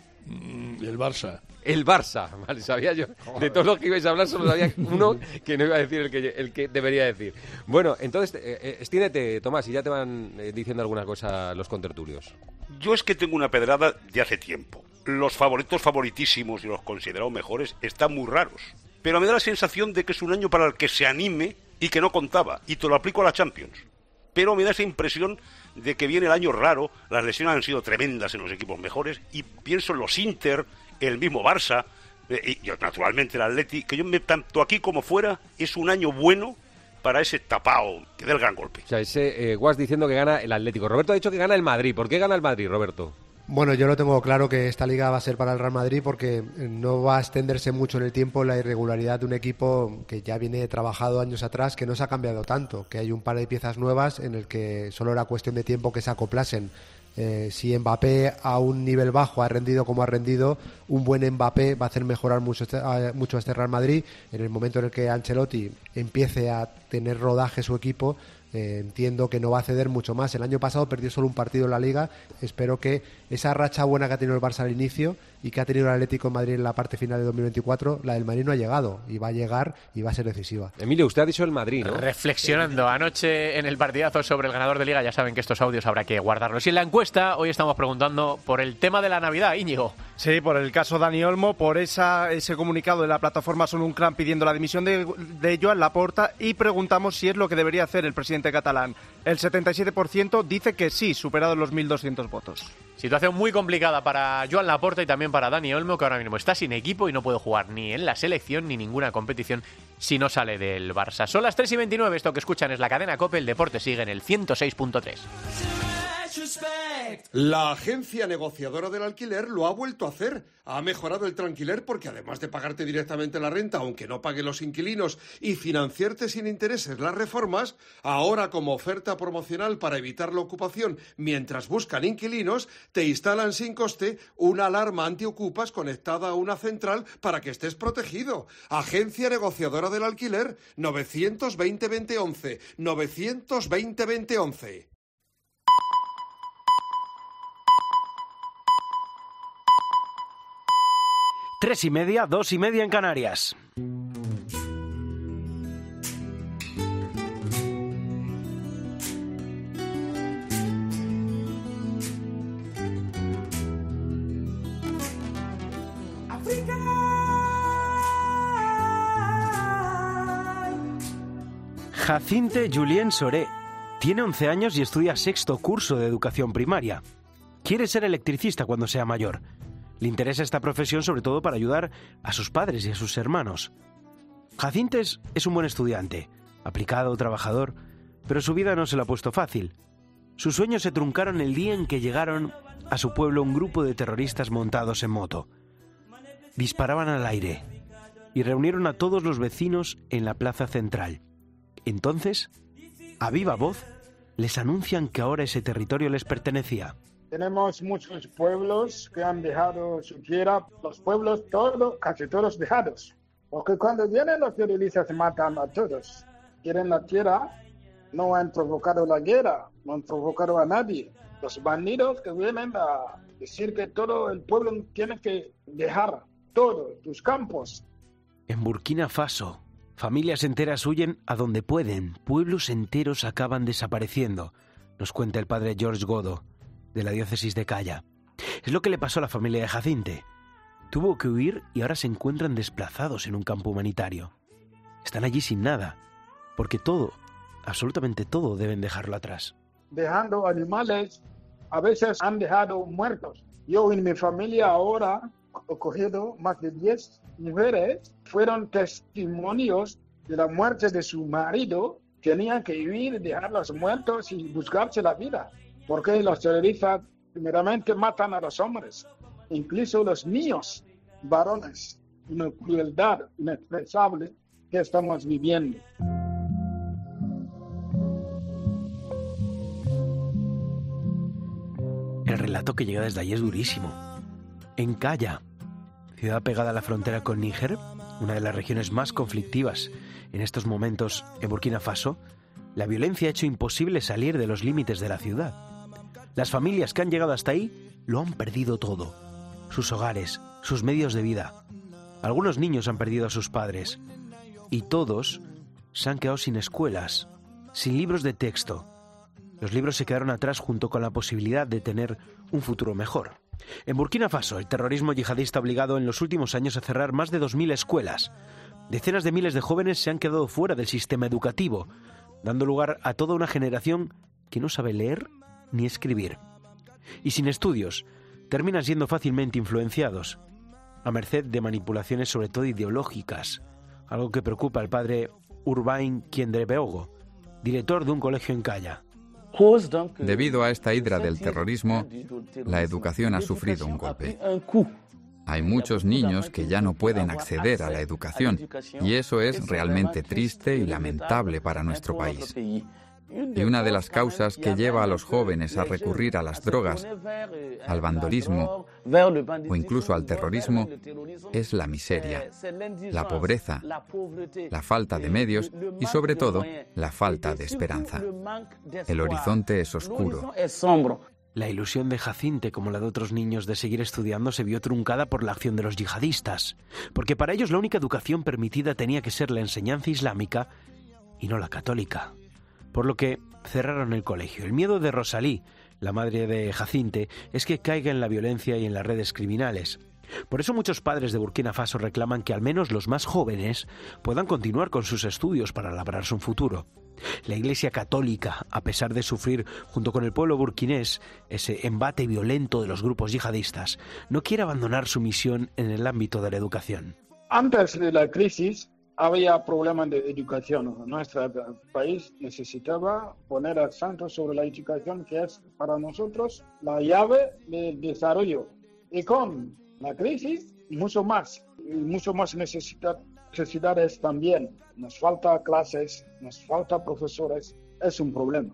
El Barça. El Barça, vale, sabía yo. De todos los que ibais a hablar, solo sabía uno que no iba a decir el que debería decir. Bueno, entonces, extiéndete, Tomás, y ya te van diciendo alguna cosa los contertulios. Yo es que tengo una pedrada de hace tiempo. Los favoritos favoritísimos y los considerados mejores están muy raros. Pero me da la sensación de que es un año para el que se anime y que no contaba. Y te lo aplico a la Champions. Pero me da esa impresión de que viene el año raro, las lesiones han sido tremendas en los equipos mejores, y pienso en los Inter, el mismo Barça, y naturalmente el Atleti, que yo tanto aquí como fuera, es un año bueno para ese tapao que dé el gran golpe. O sea, ese Guas diciendo que gana el Atlético. Roberto ha dicho que gana el Madrid. ¿Por qué gana el Madrid, Roberto? Bueno, yo lo tengo claro que esta liga va a ser para el Real Madrid porque no va a extenderse mucho en el tiempo la irregularidad de un equipo que ya viene trabajado años atrás, que no se ha cambiado tanto, que hay un par de piezas nuevas en el que solo era cuestión de tiempo que se acoplasen. Si Mbappé a un nivel bajo ha rendido como ha rendido, un buen Mbappé va a hacer mejorar mucho este Real Madrid. En el momento en el que Ancelotti empiece a tener rodaje su equipo, entiendo que no va a ceder mucho más. El año pasado perdió solo un partido en la Liga. Espero que esa racha buena que ha tenido el Barça al inicio y que ha tenido el Atlético de Madrid en la parte final de 2024, la del Madrid no ha llegado y va a llegar y va a ser decisiva. Emilio, usted ha dicho el Madrid, ¿no? Reflexionando anoche en el partidazo sobre el ganador de Liga, ya saben que estos audios habrá que guardarlos. Y en la encuesta hoy estamos preguntando por el tema de la Navidad, Íñigo. Sí, por el caso Dani Olmo, por ese comunicado de la plataforma Son un Clan pidiendo la dimisión de Joan Laporta, y preguntamos si es lo que debería hacer el presidente catalán. El 77% dice que sí, superados los 1.200 votos. Situación muy complicada para Joan Laporta y también para Dani Olmo, que ahora mismo está sin equipo y no puede jugar ni en la selección ni ninguna competición si no sale del Barça. Son las 3:29, esto que escuchan es la cadena COPE, el deporte sigue en el 106.3. La agencia negociadora del alquiler lo ha vuelto a hacer. Ha mejorado el tranquiler porque además de pagarte directamente la renta, aunque no paguen los inquilinos, y financiarte sin intereses las reformas, ahora como oferta promocional para evitar la ocupación mientras buscan inquilinos, te instalan sin coste una alarma antiocupas conectada a una central para que estés protegido. Agencia negociadora del alquiler, 920-2011, 920-2011. Tres y media, 2:30 en Canarias. Jacinte Julien Soré tiene 11 años y estudia sexto curso de educación primaria. Quiere ser electricista cuando sea mayor. Le interesa esta profesión sobre todo para ayudar a sus padres y a sus hermanos. Jacinte es un buen estudiante, aplicado, trabajador, pero su vida no se lo ha puesto fácil. Sus sueños se truncaron el día en que llegaron a su pueblo un grupo de terroristas montados en moto. Disparaban al aire y reunieron a todos los vecinos en la plaza central. Entonces, a viva voz, les anuncian que ahora ese territorio les pertenecía. Tenemos muchos pueblos que han dejado su tierra, los pueblos casi todos dejados. Porque cuando vienen los terroristas matan a todos. Quieren la tierra, no han provocado la guerra, no han provocado a nadie. Los bandidos que vienen a decir que todo el pueblo tiene que dejar todo, tus campos. En Burkina Faso, familias enteras huyen a donde pueden, pueblos enteros acaban desapareciendo, nos cuenta el padre George Godo, de la diócesis de Calla. Es lo que le pasó a la familia de Jacinte. Tuvo que huir y ahora se encuentran desplazados en un campo humanitario. Están allí sin nada, porque todo, absolutamente todo, deben dejarlo atrás. Dejando animales, a veces han dejado muertos. Yo en mi familia ahora he cogido más de 10 mujeres, fueron testimonios de la muerte de su marido, tenían que huir, dejar los muertos y buscarse la vida. Porque los terroristas primeramente matan a los hombres, incluso los niños, varones. Una crueldad inexpresable que estamos viviendo. El relato que llega desde allí es durísimo. En Calla, ciudad pegada a la frontera con Níger, una de las regiones más conflictivas en estos momentos en Burkina Faso, la violencia ha hecho imposible salir de los límites de la ciudad. Las familias que han llegado hasta ahí lo han perdido todo. Sus hogares, sus medios de vida. Algunos niños han perdido a sus padres. Y todos se han quedado sin escuelas, sin libros de texto. Los libros se quedaron atrás junto con la posibilidad de tener un futuro mejor. En Burkina Faso, el terrorismo yihadista ha obligado en los últimos años a cerrar más de 2.000 escuelas. Decenas de miles de jóvenes se han quedado fuera del sistema educativo, dando lugar a toda una generación que no sabe leer ni escribir. Y sin estudios, terminan siendo fácilmente influenciados, a merced de manipulaciones sobre todo ideológicas, algo que preocupa al padre Urbain Kiendrebeogo, director de un colegio en Calla. Debido a esta hidra del terrorismo, la educación ha sufrido un golpe. Hay muchos niños que ya no pueden acceder a la educación y eso es realmente triste y lamentable para nuestro país. Y una de las causas que lleva a los jóvenes a recurrir a las drogas, al bandolismo o incluso al terrorismo es la miseria, la pobreza, la falta de medios y sobre todo la falta de esperanza. El horizonte es oscuro. La ilusión de Jacinte, como la de otros niños de seguir estudiando, se vio truncada por la acción de los yihadistas, porque para ellos la única educación permitida tenía que ser la enseñanza islámica y no la católica. Por lo que cerraron el colegio. El miedo de Rosalí, la madre de Jacinte, es que caiga en la violencia y en las redes criminales. Por eso muchos padres de Burkina Faso reclaman que al menos los más jóvenes puedan continuar con sus estudios para labrarse un futuro. La Iglesia Católica, a pesar de sufrir junto con el pueblo burkinés ese embate violento de los grupos yihadistas, no quiere abandonar su misión en el ámbito de la educación. Antes de la crisis, había problemas de educación. Nuestro país necesitaba poner acento sobre la educación, que es para nosotros la llave del desarrollo. Y con la crisis, mucho más necesidades también. Nos falta clases, nos falta profesores, es un problema.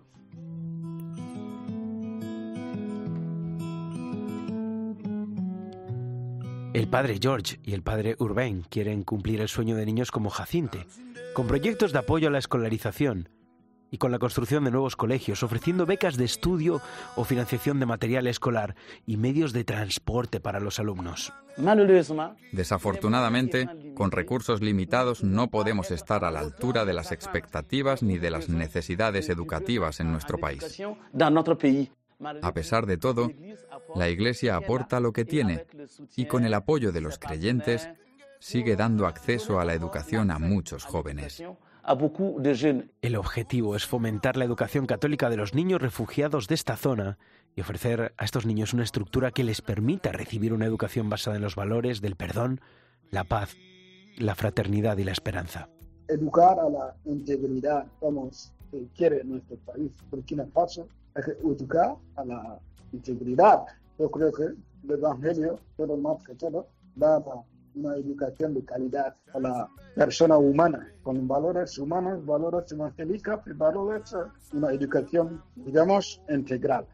El padre George y el padre Urbain quieren cumplir el sueño de niños como Jacinte, con proyectos de apoyo a la escolarización y con la construcción de nuevos colegios, ofreciendo becas de estudio o financiación de material escolar y medios de transporte para los alumnos. Desafortunadamente, con recursos limitados no podemos estar a la altura de las expectativas ni de las necesidades educativas en nuestro país. A pesar de todo, la Iglesia aporta lo que tiene y con el apoyo de los creyentes sigue dando acceso a la educación a muchos jóvenes. El objetivo es fomentar la educación católica de los niños refugiados de esta zona y ofrecer a estos niños una estructura que les permita recibir una educación basada en los valores del perdón, la paz, la fraternidad y la esperanza. Educar a la integridad, como quiere nuestro país, Burkina Faso, es educar a la integridad. Yo creo que el Evangelio, todo más que todo, da una educación de calidad a la persona humana, con valores humanos, valores evangélicos y valores, una educación, digamos, integral.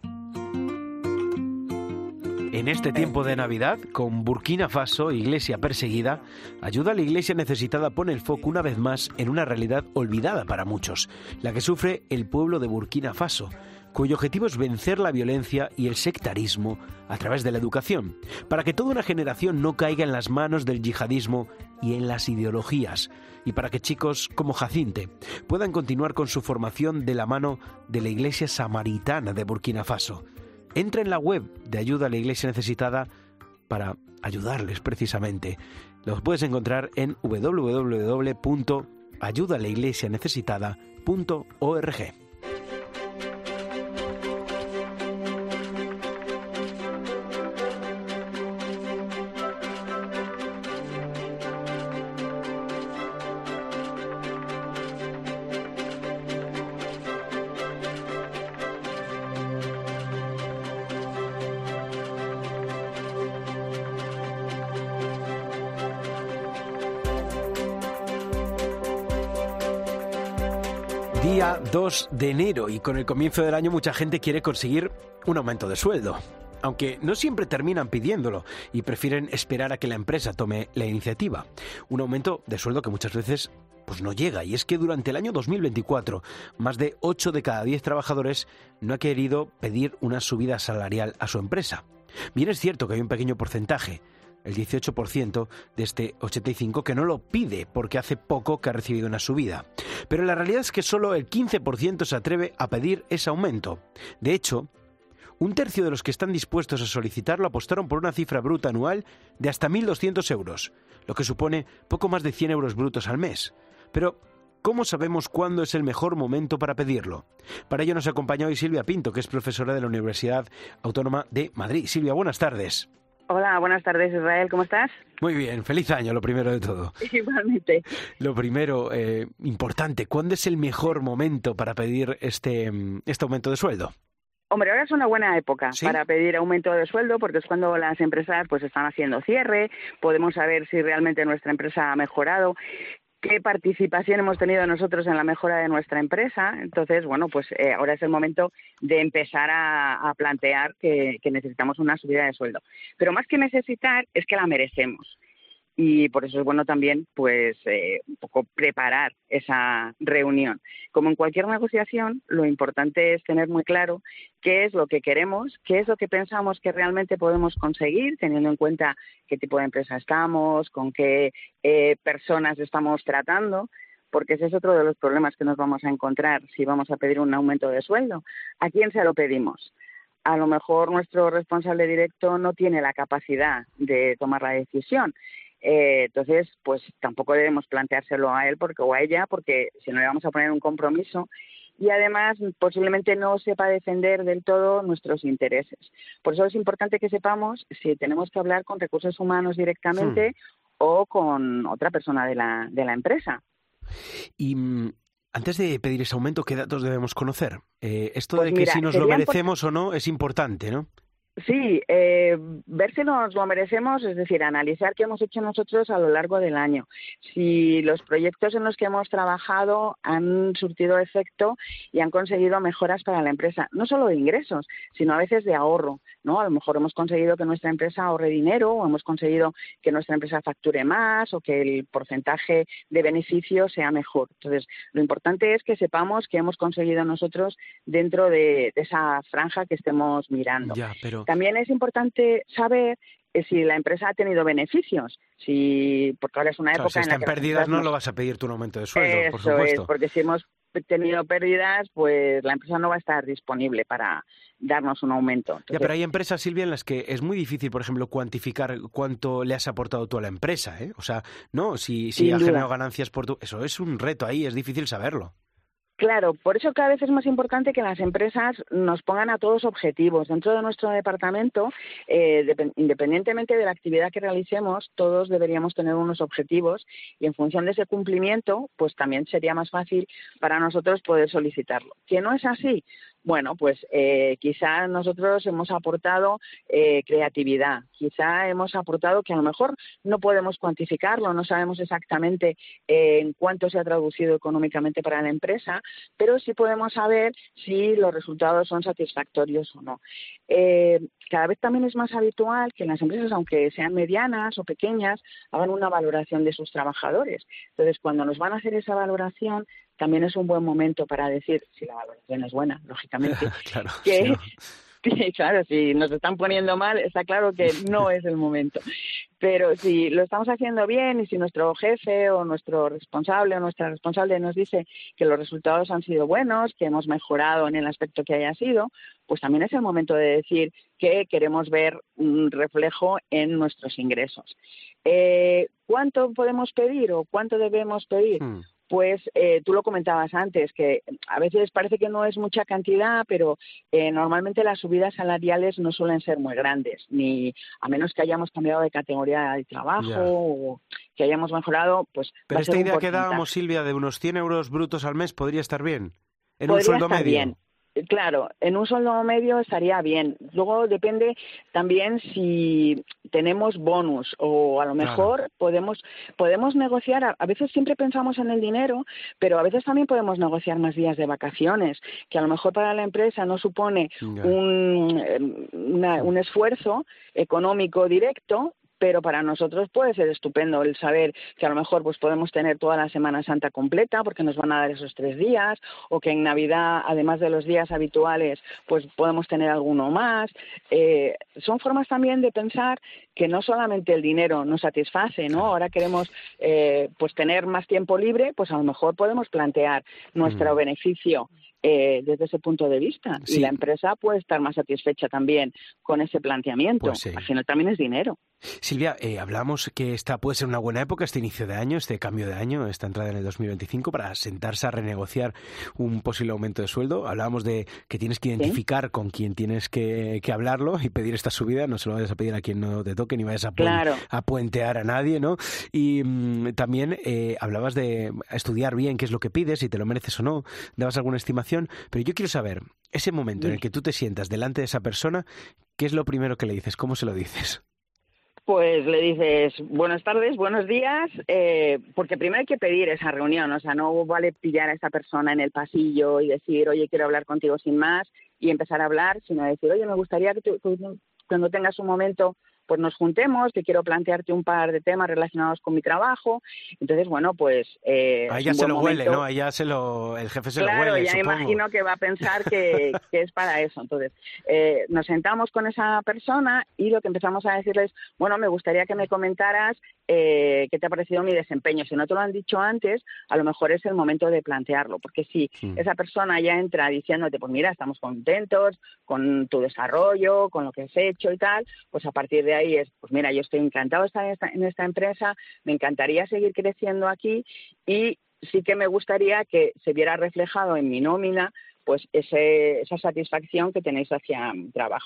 En este tiempo de Navidad, con Burkina Faso, iglesia perseguida, Ayuda a la Iglesia Necesitada pone el foco una vez más en una realidad olvidada para muchos, la que sufre el pueblo de Burkina Faso, cuyo objetivo es vencer la violencia y el sectarismo a través de la educación, para que toda una generación no caiga en las manos del yihadismo y en las ideologías, y para que chicos como Jacinte puedan continuar con su formación de la mano de la Iglesia Samaritana de Burkina Faso. Entra en la web de Ayuda a la Iglesia Necesitada para ayudarles precisamente. Los puedes encontrar en www.ayudalaiglesianecesitada.org. Día 2 de enero y con el comienzo del año mucha gente quiere conseguir un aumento de sueldo, aunque no siempre terminan pidiéndolo y prefieren esperar a que la empresa tome la iniciativa. Un aumento de sueldo que muchas veces pues no llega, y es que durante el año 2024 más de 8 de cada 10 trabajadores no ha querido pedir una subida salarial a su empresa. Bien es cierto que hay un pequeño porcentaje, el 18% de este 85%, que no lo pide porque hace poco que ha recibido una subida. Pero la realidad es que solo el 15% se atreve a pedir ese aumento. De hecho, un tercio de los que están dispuestos a solicitarlo apostaron por una cifra bruta anual de hasta 1.200 euros, lo que supone poco más de 100 euros brutos al mes. Pero, ¿cómo sabemos cuándo es el mejor momento para pedirlo? Para ello nos acompaña hoy Silvia Pinto, que es profesora de la Universidad Autónoma de Madrid. Silvia, buenas tardes. Hola, buenas tardes, Israel, ¿cómo estás? Muy bien, feliz año, lo primero de todo. Igualmente. Lo primero, importante, ¿cuándo es el mejor momento para pedir este aumento de sueldo? Hombre, ahora es una buena época para pedir aumento de sueldo, porque es cuando las empresas pues están haciendo cierre, podemos saber si realmente nuestra empresa ha mejorado, qué participación hemos tenido nosotros en la mejora de nuestra empresa. Entonces, bueno, pues ahora es el momento de empezar a plantear que necesitamos una subida de sueldo. Pero más que necesitar, es que la merecemos. Y por eso es bueno también, pues, un poco preparar esa reunión. Como en cualquier negociación, lo importante es tener muy claro qué es lo que queremos, qué es lo que pensamos que realmente podemos conseguir, teniendo en cuenta qué tipo de empresa estamos, con qué personas estamos tratando, porque ese es otro de los problemas que nos vamos a encontrar si vamos a pedir un aumento de sueldo. ¿A quién se lo pedimos? A lo mejor nuestro responsable directo no tiene la capacidad de tomar la decisión. Entonces, pues tampoco debemos planteárselo a él o a ella, porque si no le vamos a poner un compromiso y además posiblemente no sepa defender del todo nuestros intereses. Por eso es importante que sepamos si tenemos que hablar con recursos humanos directamente o con otra persona de la empresa. Y antes de pedir ese aumento, ¿qué datos debemos conocer? Esto Pues de que mira, si nos lo merecemos o no es importante, ¿no? Sí, ver si nos lo merecemos, es decir, analizar qué hemos hecho nosotros a lo largo del año. Si los proyectos en los que hemos trabajado han surtido efecto y han conseguido mejoras para la empresa, no solo de ingresos, sino a veces de ahorro, ¿no? A lo mejor hemos conseguido que nuestra empresa ahorre dinero, o hemos conseguido que nuestra empresa facture más, o que el porcentaje de beneficio sea mejor. Entonces, lo importante es que sepamos qué hemos conseguido nosotros dentro de esa franja que estemos mirando. Ya, pero... También es importante saber si la empresa ha tenido beneficios, porque ahora es una época si en la están que pérdidas no lo vas a pedir tu aumento de sueldo, por supuesto. Eso es, porque si hemos tenido pérdidas, pues la empresa no va a estar disponible para darnos un aumento. Entonces, ya, pero hay empresas, Silvia, en las que es muy difícil, por ejemplo, cuantificar cuánto le has aportado tú a la empresa, ¿eh? O sea, no, si has generado ganancias por tu... Eso es un reto ahí, es difícil saberlo. Claro, por eso cada vez es más importante que las empresas nos pongan a todos objetivos. Dentro de nuestro departamento, independientemente de la actividad que realicemos, todos deberíamos tener unos objetivos y en función de ese cumplimiento, pues también sería más fácil para nosotros poder solicitarlo. ¿Que no es así? Bueno, pues quizá nosotros hemos aportado creatividad, quizá hemos aportado que a lo mejor no podemos cuantificarlo, no sabemos exactamente en cuánto se ha traducido económicamente para la empresa, pero sí podemos saber si los resultados son satisfactorios o no. Cada vez también es más habitual que las empresas, aunque sean medianas o pequeñas, hagan una valoración de sus trabajadores. Entonces, cuando nos van a hacer esa valoración, también es un buen momento para decir, si la valoración es buena, lógicamente, claro, que... sí, no. Sí, claro, si nos están poniendo mal, está claro que no es el momento. Pero si lo estamos haciendo bien y si nuestro jefe o nuestro responsable o nuestra responsable nos dice que los resultados han sido buenos, que hemos mejorado en el aspecto que haya sido, pues también es el momento de decir que queremos ver un reflejo en nuestros ingresos. ¿Cuánto podemos pedir o cuánto debemos pedir? Pues tú lo comentabas antes, que a veces parece que no es mucha cantidad, pero normalmente las subidas salariales no suelen ser muy grandes, ni a menos que hayamos cambiado de categoría de trabajo o que hayamos mejorado, pues pero va a ser esta un idea que porcentaje. dábamos, Silvia, de unos 100 euros brutos al mes podría estar bien, en Podría un sueldo estar medio. bien. Claro, en un sueldo medio estaría bien. Luego depende también si tenemos bonus o a lo mejor podemos negociar. A veces siempre pensamos en el dinero, pero a veces también podemos negociar más días de vacaciones, que a lo mejor para la empresa no supone un esfuerzo económico directo, pero para nosotros puede ser estupendo el saber que a lo mejor pues podemos tener toda la Semana Santa completa porque nos van a dar esos 3 días, o que en Navidad, además de los días habituales, pues podemos tener alguno más. Son formas también de pensar que no solamente el dinero nos satisface, ¿no? Ahora queremos pues tener más tiempo libre, pues a lo mejor podemos plantear nuestro beneficio desde ese punto de vista, y la empresa puede estar más satisfecha también con ese planteamiento. Pues sí. Al final también es dinero. Silvia, hablamos que esta puede ser una buena época, este inicio de año, este cambio de año, esta entrada en el 2025, para sentarse a renegociar un posible aumento de sueldo. Hablábamos de que tienes que identificar con quién tienes que hablarlo y pedir esta subida, no se lo vayas a pedir a quien no te toque, ni vayas a puentear a nadie, ¿no? Y también hablabas de estudiar bien qué es lo que pides, si te lo mereces o no, dabas alguna estimación, pero yo quiero saber, ese momento en el que tú te sientas delante de esa persona, ¿qué es lo primero que le dices? ¿Cómo se lo dices? Pues le dices buenas tardes, buenos días, porque primero hay que pedir esa reunión, o sea, no vale pillar a esa persona en el pasillo y decir, oye, quiero hablar contigo sin más, y empezar a hablar, sino decir, oye, me gustaría que cuando tengas un momento pues nos juntemos, que quiero plantearte un par de temas relacionados con mi trabajo. Entonces, bueno, pues... a ella se lo huele, ¿no? A ella el jefe se lo huele, Claro, ya supongo. me imagino que va a pensar que es para eso. Entonces, nos sentamos con esa persona y lo que empezamos a decirle es, bueno, me gustaría que me comentaras qué te ha parecido mi desempeño. Si no te lo han dicho antes, a lo mejor es el momento de plantearlo, porque si esa persona ya entra diciéndote, pues mira, estamos contentos con tu desarrollo, con lo que has hecho y tal, pues a partir de ahí es, pues mira, yo estoy encantado de estar en esta empresa, me encantaría seguir creciendo aquí y sí que me gustaría que se viera reflejado en mi nómina pues esa satisfacción que tenéis hacia mi trabajo.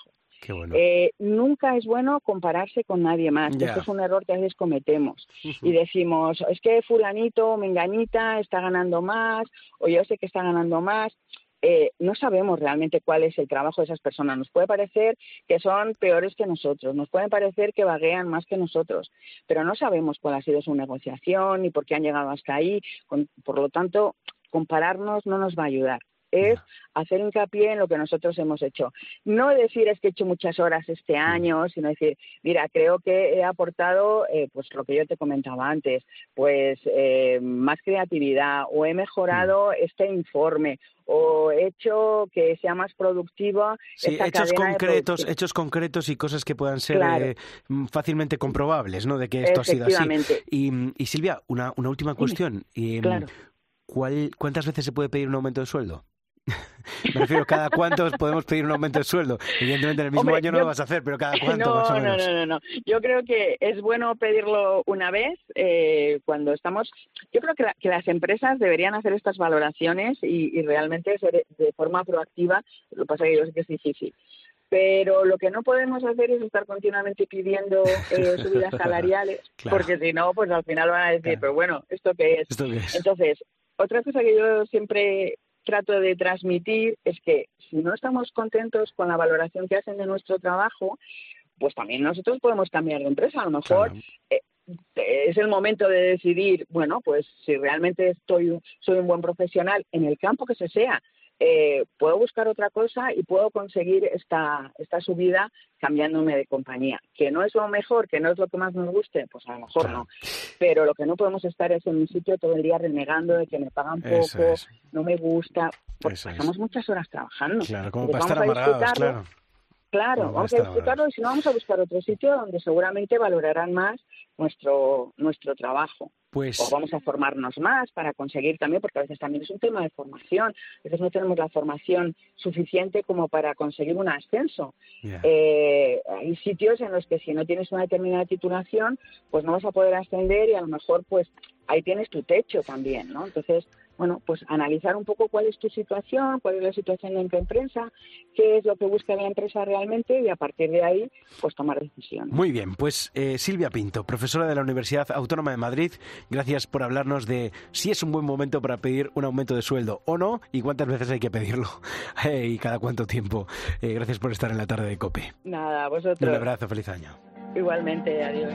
Qué bueno. Nunca es bueno compararse con nadie más. Ya. Esto es un error que a veces cometemos. Y decimos, es que fulanito, menganita está ganando más, o yo sé que está ganando más. No sabemos realmente cuál es el trabajo de esas personas. Nos puede parecer que son peores que nosotros, nos puede parecer que vaguean más que nosotros, pero no sabemos cuál ha sido su negociación ni por qué han llegado hasta ahí. Por lo tanto, compararnos no nos va a ayudar. Es hacer hincapié en lo que nosotros hemos hecho. No decir es que he hecho muchas horas este año, sino decir, mira, creo que he aportado pues lo que yo te comentaba antes, pues más creatividad, o he mejorado este informe, o he hecho que sea más productiva esta cadena de producción. Hechos concretos y cosas que puedan ser Claro. fácilmente comprobables, ¿no? De que esto ha sido así. Efectivamente. Y Silvia, una última cuestión. Claro. ¿Cuántas veces se puede pedir un aumento de sueldo? Me refiero, ¿cada cuánto podemos pedir un aumento de sueldo? Evidentemente en el mismo año no lo vas a hacer, pero ¿cada cuánto más o menos? No. Yo creo que es bueno pedirlo una vez cuando estamos... Yo creo que las empresas deberían hacer estas valoraciones y realmente ser de forma proactiva. Lo que pasa es que yo sé que es difícil. Pero lo que no podemos hacer es estar continuamente pidiendo subidas salariales, Claro. porque si no, pues al final van a decir, pero bueno, ¿esto qué es? ¿Esto qué es? Entonces, otra cosa que yo siempre trato de transmitir es que si no estamos contentos con la valoración que hacen de nuestro trabajo, pues también nosotros podemos cambiar de empresa. A lo mejor es el momento de decidir, bueno, pues si realmente soy un buen profesional en el campo que sea, puedo buscar otra cosa y puedo conseguir esta subida cambiándome de compañía. Que no es lo mejor, que no es lo que más nos guste, pues a lo mejor no. Pero lo que no podemos estar es en un sitio todo el día renegando de que me pagan poco, no me gusta, porque pasamos muchas horas trabajando. Claro, como Entonces, para estar amargados, claro. Claro, No, vamos a disfrutarlo y si no vamos a buscar otro sitio donde seguramente valorarán más nuestro trabajo. Pues... O vamos a formarnos más para conseguir también, porque a veces también es un tema de formación. A veces no tenemos la formación suficiente como para conseguir un ascenso. Hay sitios en los que si no tienes una determinada titulación, pues no vas a poder ascender y a lo mejor pues ahí tienes tu techo también, ¿no? Entonces, bueno, pues analizar un poco cuál es tu situación, cuál es la situación en tu empresa, qué es lo que busca la empresa realmente y a partir de ahí, pues tomar decisiones. Muy bien, pues Silvia Pinto, profesora de la Universidad Autónoma de Madrid, gracias por hablarnos de si es un buen momento para pedir un aumento de sueldo o no y cuántas veces hay que pedirlo y cada cuánto tiempo. Gracias por estar en la tarde de COPE. Nada, vosotros. Un abrazo, feliz año. Igualmente, adiós.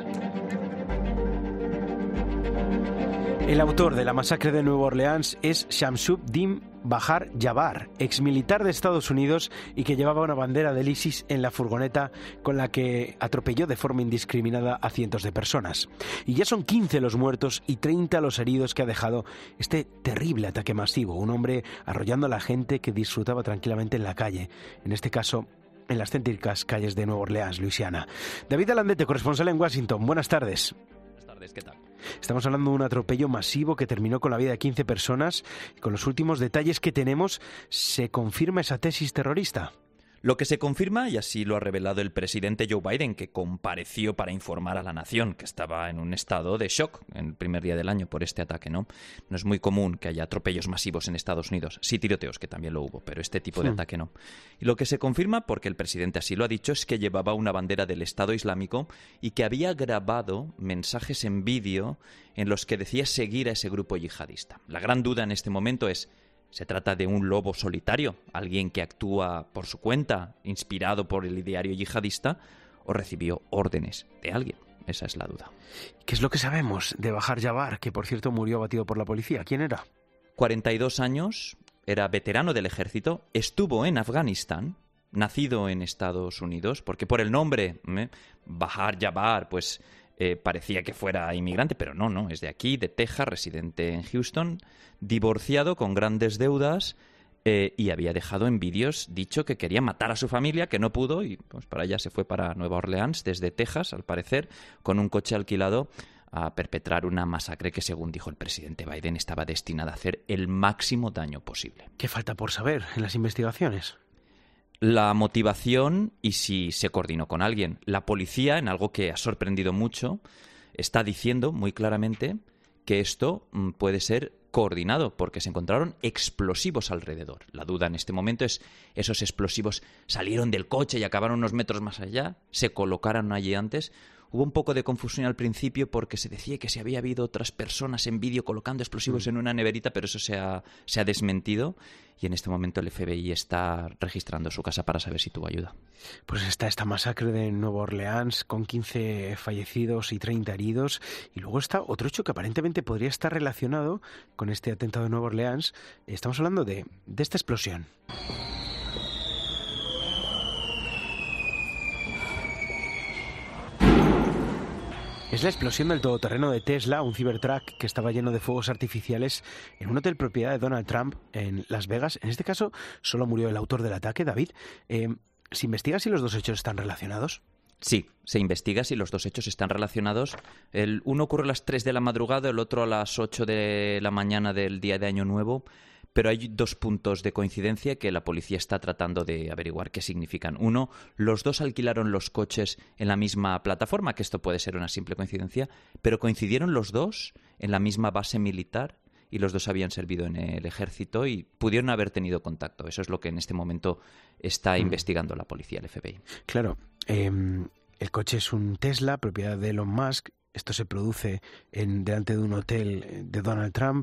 El autor de la masacre de Nueva Orleans es Shamsud-Din Bahar Jabbar, exmilitar de Estados Unidos y que llevaba una bandera del ISIS en la furgoneta con la que atropelló de forma indiscriminada a cientos de personas. Y ya son 15 los muertos y 30 los heridos que ha dejado este terrible ataque masivo, un hombre arrollando a la gente que disfrutaba tranquilamente en la calle, en este caso en las céntricas calles de Nueva Orleans, Luisiana. David Alandete, corresponsal en Washington, buenas tardes. Buenas tardes, ¿qué tal? Estamos hablando de un atropello masivo que terminó con la vida de 15 personas. Y con los últimos detalles que tenemos, ¿se confirma esa tesis terrorista? Lo que se confirma, y así lo ha revelado el presidente Joe Biden, que compareció para informar a la nación, que estaba en un estado de shock en el primer día del año por este ataque, ¿no? No es muy común que haya atropellos masivos en Estados Unidos. Sí, tiroteos, que también lo hubo, pero este tipo de ataque no. Y lo que se confirma, porque el presidente así lo ha dicho, es que llevaba una bandera del Estado Islámico y que había grabado mensajes en vídeo en los que decía seguir a ese grupo yihadista. La gran duda en este momento es: ¿se trata de un lobo solitario, alguien que actúa por su cuenta, inspirado por el ideario yihadista, o recibió órdenes de alguien? Esa es la duda. ¿Qué es lo que sabemos de Bahar Jabbar, que por cierto murió abatido por la policía? ¿Quién era? 42 años, era veterano del ejército, estuvo en Afganistán, nacido en Estados Unidos, porque por el nombre, Bahar Jabbar, pues parecía que fuera inmigrante, pero no, es de aquí, de Texas, residente en Houston, divorciado con grandes deudas y había dejado en vídeos dicho que quería matar a su familia, que no pudo, y pues para allá se fue para Nueva Orleans desde Texas, al parecer, con un coche alquilado a perpetrar una masacre que, según dijo el presidente Biden, estaba destinada a hacer el máximo daño posible. ¿Qué falta por saber en las investigaciones? La motivación y si se coordinó con alguien. La policía, en algo que ha sorprendido mucho, está diciendo muy claramente que esto puede ser coordinado, porque se encontraron explosivos alrededor. La duda en este momento es, ¿esos explosivos salieron del coche y acabaron unos metros más allá? ¿Se colocaron allí antes? Hubo un poco de confusión al principio porque se decía que se había habido otras personas en vídeo colocando explosivos en una neverita, pero eso se ha desmentido y en este momento el FBI está registrando su casa para saber si tuvo ayuda. Pues está esta masacre de Nueva Orleans con 15 fallecidos y 30 heridos, y luego está otro hecho que aparentemente podría estar relacionado con este atentado de Nueva Orleans. Estamos hablando de esta explosión. Es la explosión del todoterreno de Tesla, un Cybertruck que estaba lleno de fuegos artificiales en un hotel propiedad de Donald Trump en Las Vegas. En este caso, solo murió el autor del ataque, David. ¿Se investiga si los dos hechos están relacionados? Sí, se investiga si los dos hechos están relacionados. El uno ocurre a las 3 de la madrugada, el otro a las 8 de la mañana del día de Año Nuevo. Pero hay 2 puntos de coincidencia que la policía está tratando de averiguar qué significan. Uno, los dos alquilaron los coches en la misma plataforma, que esto puede ser una simple coincidencia, pero coincidieron los dos en la misma base militar y los dos habían servido en el ejército y pudieron haber tenido contacto. Eso es lo que en este momento está investigando la policía, el FBI. Claro, el coche es un Tesla, propiedad de Elon Musk. Esto se produce delante de un hotel de Donald Trump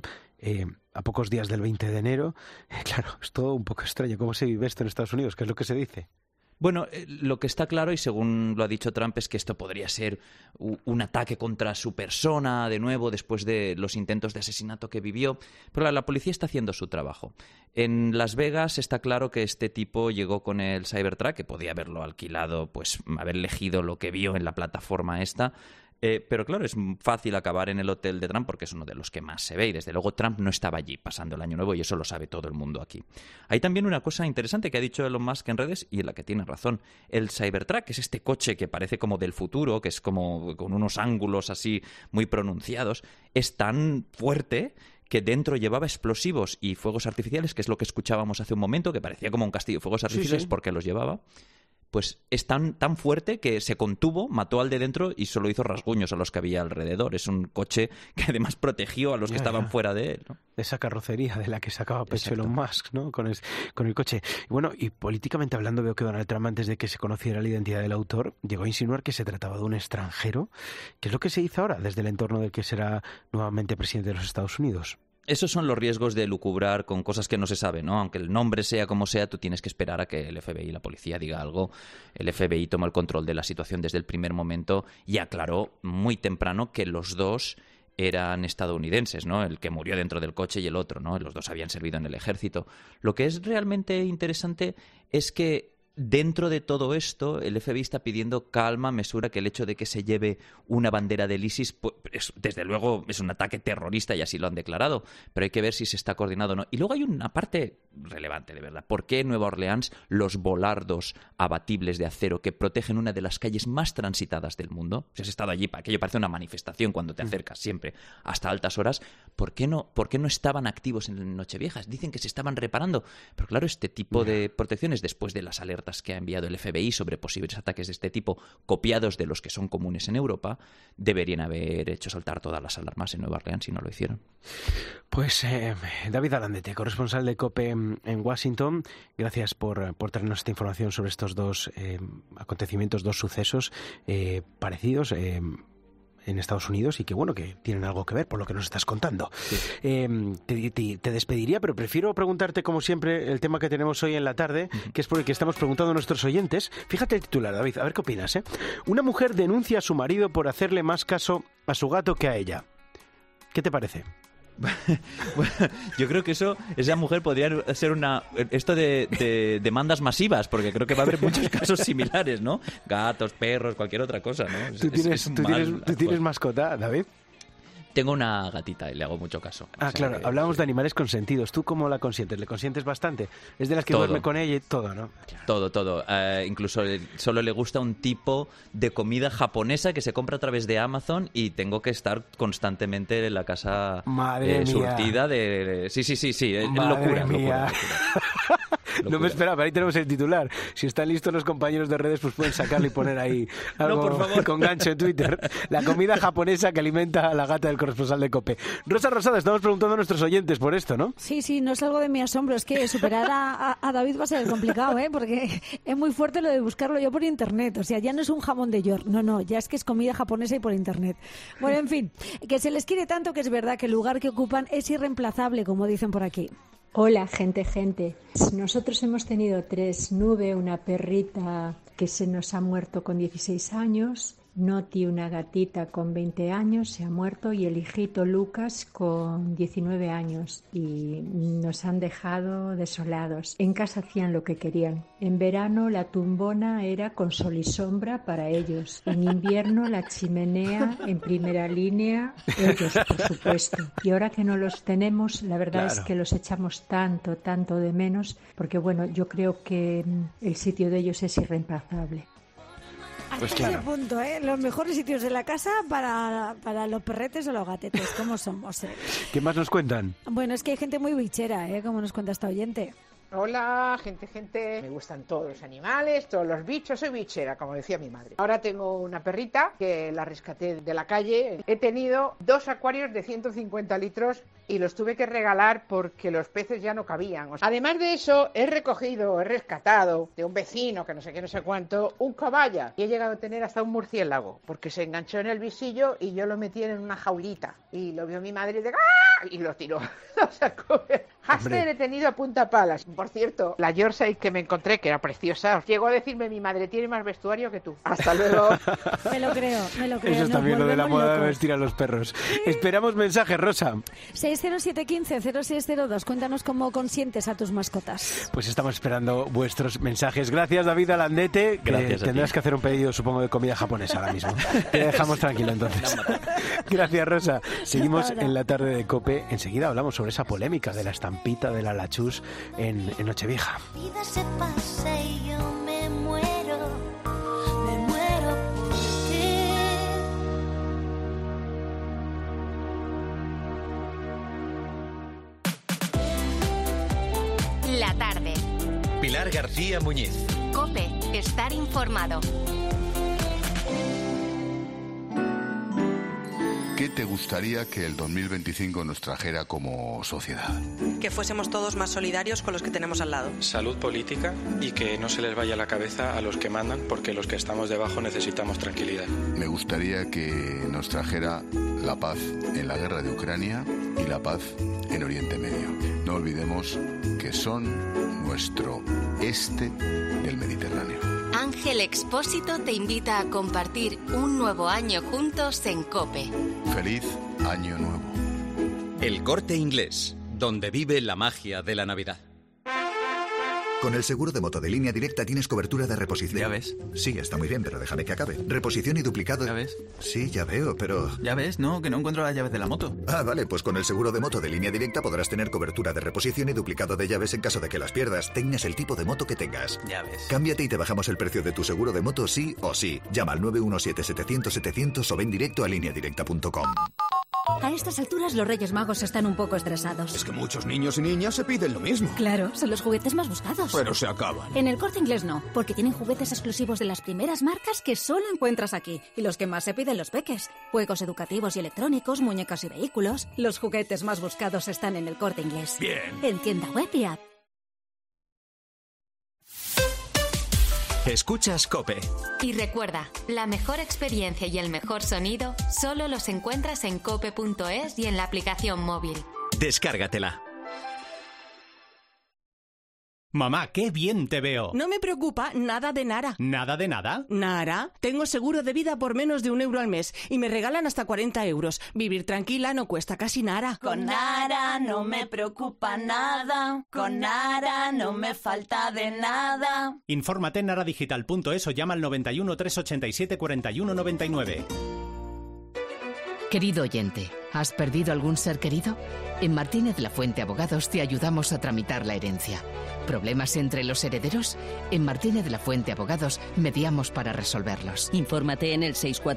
a pocos días del 20 de enero. Claro, es todo un poco extraño. ¿Cómo se vive esto en Estados Unidos? ¿Qué es lo que se dice? Bueno, lo que está claro, y según lo ha dicho Trump, es que esto podría ser un ataque contra su persona, de nuevo, después de los intentos de asesinato que vivió. Pero la policía está haciendo su trabajo. En Las Vegas está claro que este tipo llegó con el Cybertruck, que podía haberlo alquilado, pues haber elegido lo que vio en la plataforma esta. Pero claro, es fácil acabar en el hotel de Trump porque es uno de los que más se ve y desde luego Trump no estaba allí pasando el Año Nuevo y eso lo sabe todo el mundo aquí. Hay también una cosa interesante que ha dicho Elon Musk en redes y en la que tiene razón. El Cybertruck, que es este coche que parece como del futuro, que es como con unos ángulos así muy pronunciados, es tan fuerte que dentro llevaba explosivos y fuegos artificiales, que es lo que escuchábamos hace un momento, que parecía como un castillo de fuegos artificiales porque los llevaba. Pues es tan fuerte que se contuvo, mató al de dentro y solo hizo rasguños a los que había alrededor. Es un coche que además protegió a los que estaban fuera de él, ¿no? Esa carrocería de la que sacaba pecho Elon Musk, ¿no? Con el coche. Y bueno, y políticamente hablando, veo que Donald Trump, antes de que se conociera la identidad del autor, llegó a insinuar que se trataba de un extranjero. ¿Qué es lo que se hizo ahora desde el entorno del que será nuevamente presidente de los Estados Unidos? Esos son los riesgos de lucubrar con cosas que no se saben, ¿no? Aunque el nombre sea como sea, tú tienes que esperar a que el FBI y la policía diga algo. El FBI tomó el control de la situación desde el primer momento y aclaró muy temprano que los dos eran estadounidenses, ¿no? El que murió dentro del coche y el otro, ¿no? Los dos habían servido en el ejército. Lo que es realmente interesante es que dentro de todo esto, el FBI está pidiendo calma, mesura, que el hecho de que se lleve una bandera del ISIS, pues, desde luego es un ataque terrorista y así lo han declarado, pero hay que ver si se está coordinado o no. Y luego hay una parte relevante, de verdad. ¿Por qué en Nueva Orleans los volardos abatibles de acero que protegen una de las calles más transitadas del mundo? Si has estado allí, aquello parece una manifestación cuando te acercas siempre hasta altas horas. ¿Por qué no estaban activos en Nocheviejas? Dicen que se estaban reparando. Pero claro, este tipo de protecciones, después de las alertas que ha enviado el FBI sobre posibles ataques de este tipo, copiados de los que son comunes en Europa, deberían haber hecho saltar todas las alarmas en Nueva Orleans y no lo hicieron. Pues David Alandete, corresponsal de COPE en Washington, gracias por traernos esta información sobre estos dos acontecimientos, dos sucesos parecidos en Estados Unidos y que bueno, que tienen algo que ver por lo que nos estás contando. Sí. Te despediría, pero prefiero preguntarte como siempre el tema que tenemos hoy en la tarde, que es por el que estamos preguntando a nuestros oyentes. Fíjate el titular, David, a ver qué opinas, ¿eh? Una mujer denuncia a su marido por hacerle más caso a su gato que a ella. ¿Qué te parece? Bueno, yo creo que esa mujer podría ser esto de demandas masivas, porque creo que va a haber muchos casos similares, ¿no? Gatos, perros, cualquier otra cosa, ¿no? ¿Tú tienes mascota, David? Tengo una gatita y le hago mucho caso. Ah, claro, hablábamos de animales consentidos. ¿Tú cómo la consientes? ¿Le consientes bastante? Es de las que duerme con ella y todo, ¿no? Claro. Todo. Incluso solo le gusta un tipo de comida japonesa que se compra a través de Amazon y tengo que estar constantemente en la casa surtida de... Sí, es Madre locura. Mía. No me esperaba, ahí tenemos el titular. Si están listos los compañeros de redes, pues pueden sacarlo y poner ahí algo por favor. con gancho en Twitter. La comida japonesa que alimenta a la gata del corresponsal de COPE. Rosa Rosada, estamos preguntando a nuestros oyentes por esto, ¿no? Sí, no salgo de mi asombro. Es que superar a David va a ser complicado, ¿eh? Porque es muy fuerte lo de buscarlo yo por internet. O sea, ya no es un jamón de york. No, ya es que es comida japonesa y por internet. Bueno, en fin, que se les quiere tanto que es verdad que el lugar que ocupan es irreemplazable, como dicen por aquí. Hola, gente. Nosotros hemos tenido 3, Nube, una perrita que se nos ha muerto con 16 años, Noti, una gatita con 20 años, se ha muerto, y el hijito Lucas con 19 años. Y nos han dejado desolados. En casa hacían lo que querían. En verano la tumbona era con sol y sombra para ellos. En invierno la chimenea en primera línea, ellos, por supuesto. Y ahora que no los tenemos, la verdad es que los echamos tanto de menos, porque bueno, yo creo que el sitio de ellos es irreemplazable. Pues claro. Ese punto, los mejores sitios de la casa para los perretes o los gatetes, ¿cómo somos? ¿Qué más nos cuentan? Bueno, es que hay gente muy bichera, como nos cuenta esta oyente. Hola, gente. Me gustan todos los animales, todos los bichos. Soy bichera, como decía mi madre. Ahora tengo una perrita que la rescaté de la calle. He tenido 2 acuarios de 150 litros y los tuve que regalar porque los peces ya no cabían. Además de eso, he rescatado de un vecino que no sé qué, no sé cuánto, un caballa. Y he llegado a tener hasta un murciélago porque se enganchó en el visillo y yo lo metí en una jaulita. Y lo vio mi madre y de ¡ah! Y lo tiró. Lo sacó. Hámster he tenido a punta palas. Por cierto, la Yorkshire que me encontré, que era preciosa, llegó a decirme mi madre, tiene más vestuario que tú. Hasta luego. Me lo creo. Eso es también lo de la moda de vestir a los perros. Esperamos mensajes, Rosa. 60715-0602. Cuéntanos cómo consientes a tus mascotas. Pues estamos esperando vuestros mensajes. Gracias, David Alandete. Gracias. Tendrás que hacer un pedido, supongo, de comida japonesa ahora mismo. Te dejamos tranquilo, entonces. Gracias, Rosa. Seguimos en la tarde de COPE. Enseguida hablamos sobre esa polémica de la estampita de la Lachus en Nochevieja. La vida se pasa y yo me muero por ti. La tarde. Pilar García Muñiz. COPE. Estar informado. ¿Qué te gustaría que el 2025 nos trajera como sociedad? Que fuésemos todos más solidarios con los que tenemos al lado. Salud política y que no se les vaya la cabeza a los que mandan, porque los que estamos debajo necesitamos tranquilidad. Me gustaría que nos trajera la paz en la guerra de Ucrania y la paz en Oriente Medio. No olvidemos que son nuestro este del Mediterráneo. Ángel Expósito te invita a compartir un nuevo año juntos en COPE. ¡Feliz Año Nuevo! El Corte Inglés, donde vive la magia de la Navidad. Con el seguro de moto de Línea Directa tienes cobertura de reposición. ¿Ya ves? Sí, está muy bien, pero déjame que acabe. Reposición y duplicado. ¿Ya ves? Sí, ya veo, pero... ¿Ya ves? No, que no encuentro las llaves de la moto. Ah, vale, pues con el seguro de moto de Línea Directa podrás tener cobertura de reposición y duplicado de llaves en caso de que las pierdas, tengas el tipo de moto que tengas. Ya ves. Cámbiate y te bajamos el precio de tu seguro de moto sí o sí. Llama al 917-700-700 o ven directo a lineadirecta.com. A estas alturas los Reyes Magos están un poco estresados. Es que muchos niños y niñas se piden lo mismo. Claro, son los juguetes más buscados. Pero se acaban. En el Corte Inglés no, porque tienen juguetes exclusivos de las primeras marcas que solo encuentras aquí. Y los que más se piden los peques. Juegos educativos y electrónicos, muñecas y vehículos. Los juguetes más buscados están en el Corte Inglés. Bien. En tienda web y app. Escuchas COPE. Y recuerda, la mejor experiencia y el mejor sonido solo los encuentras en cope.es y en la aplicación móvil. Descárgatela. Mamá, qué bien te veo. No me preocupa nada de Nara. ¿Nada de nada? Nara, tengo seguro de vida por menos de €1 al mes y me regalan hasta 40 euros. Vivir tranquila no cuesta casi nada. Con Nara no me preocupa nada. Con Nara no me falta de nada. Infórmate en naradigital.es o llama al 91 387 41 99. Querido oyente, ¿Has perdido algún ser querido? En Martínez de la Fuente Abogados te ayudamos a tramitar la herencia. ¿Problemas entre los herederos? En Martínez de la Fuente Abogados mediamos para resolverlos. Infórmate en el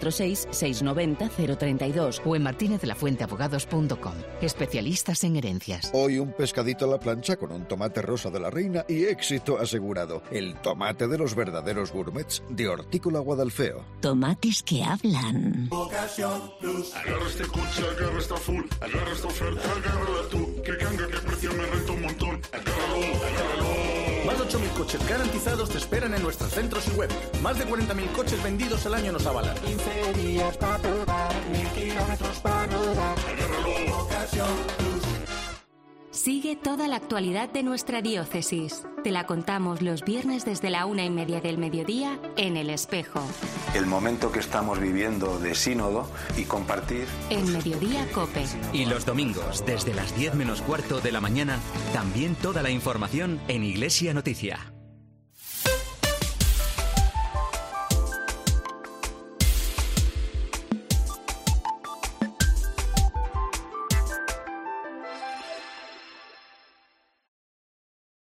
646-690-032 o en martinezelafuenteabogados.com. Especialistas en herencias. Hoy un pescadito a la plancha con un tomate rosa de la reina y éxito asegurado. El tomate de los verdaderos gourmets de Hortícola Guadalfeo. Tomates que hablan. Ocasión Plus. Agarra este coche, agarra esta full, agarra esta oferta, agárrala tú. Que ganga, que precio me renta un montón. Agárralo, agárralo. Más de 8.000 coches garantizados te esperan en nuestros centros y web. Más de 40.000 coches vendidos al año nos avalan. 15 días para probar, 1.000 kilómetros para rodar. Agárralo, Ocasión Plus. Sigue toda la actualidad de nuestra diócesis. Te la contamos los viernes desde la 1:30 del mediodía en El Espejo. El momento que estamos viviendo de sínodo y compartir. En Mediodía Cope. Y los domingos, desde las 10 menos cuarto de la mañana, también toda la información en Iglesia Noticia.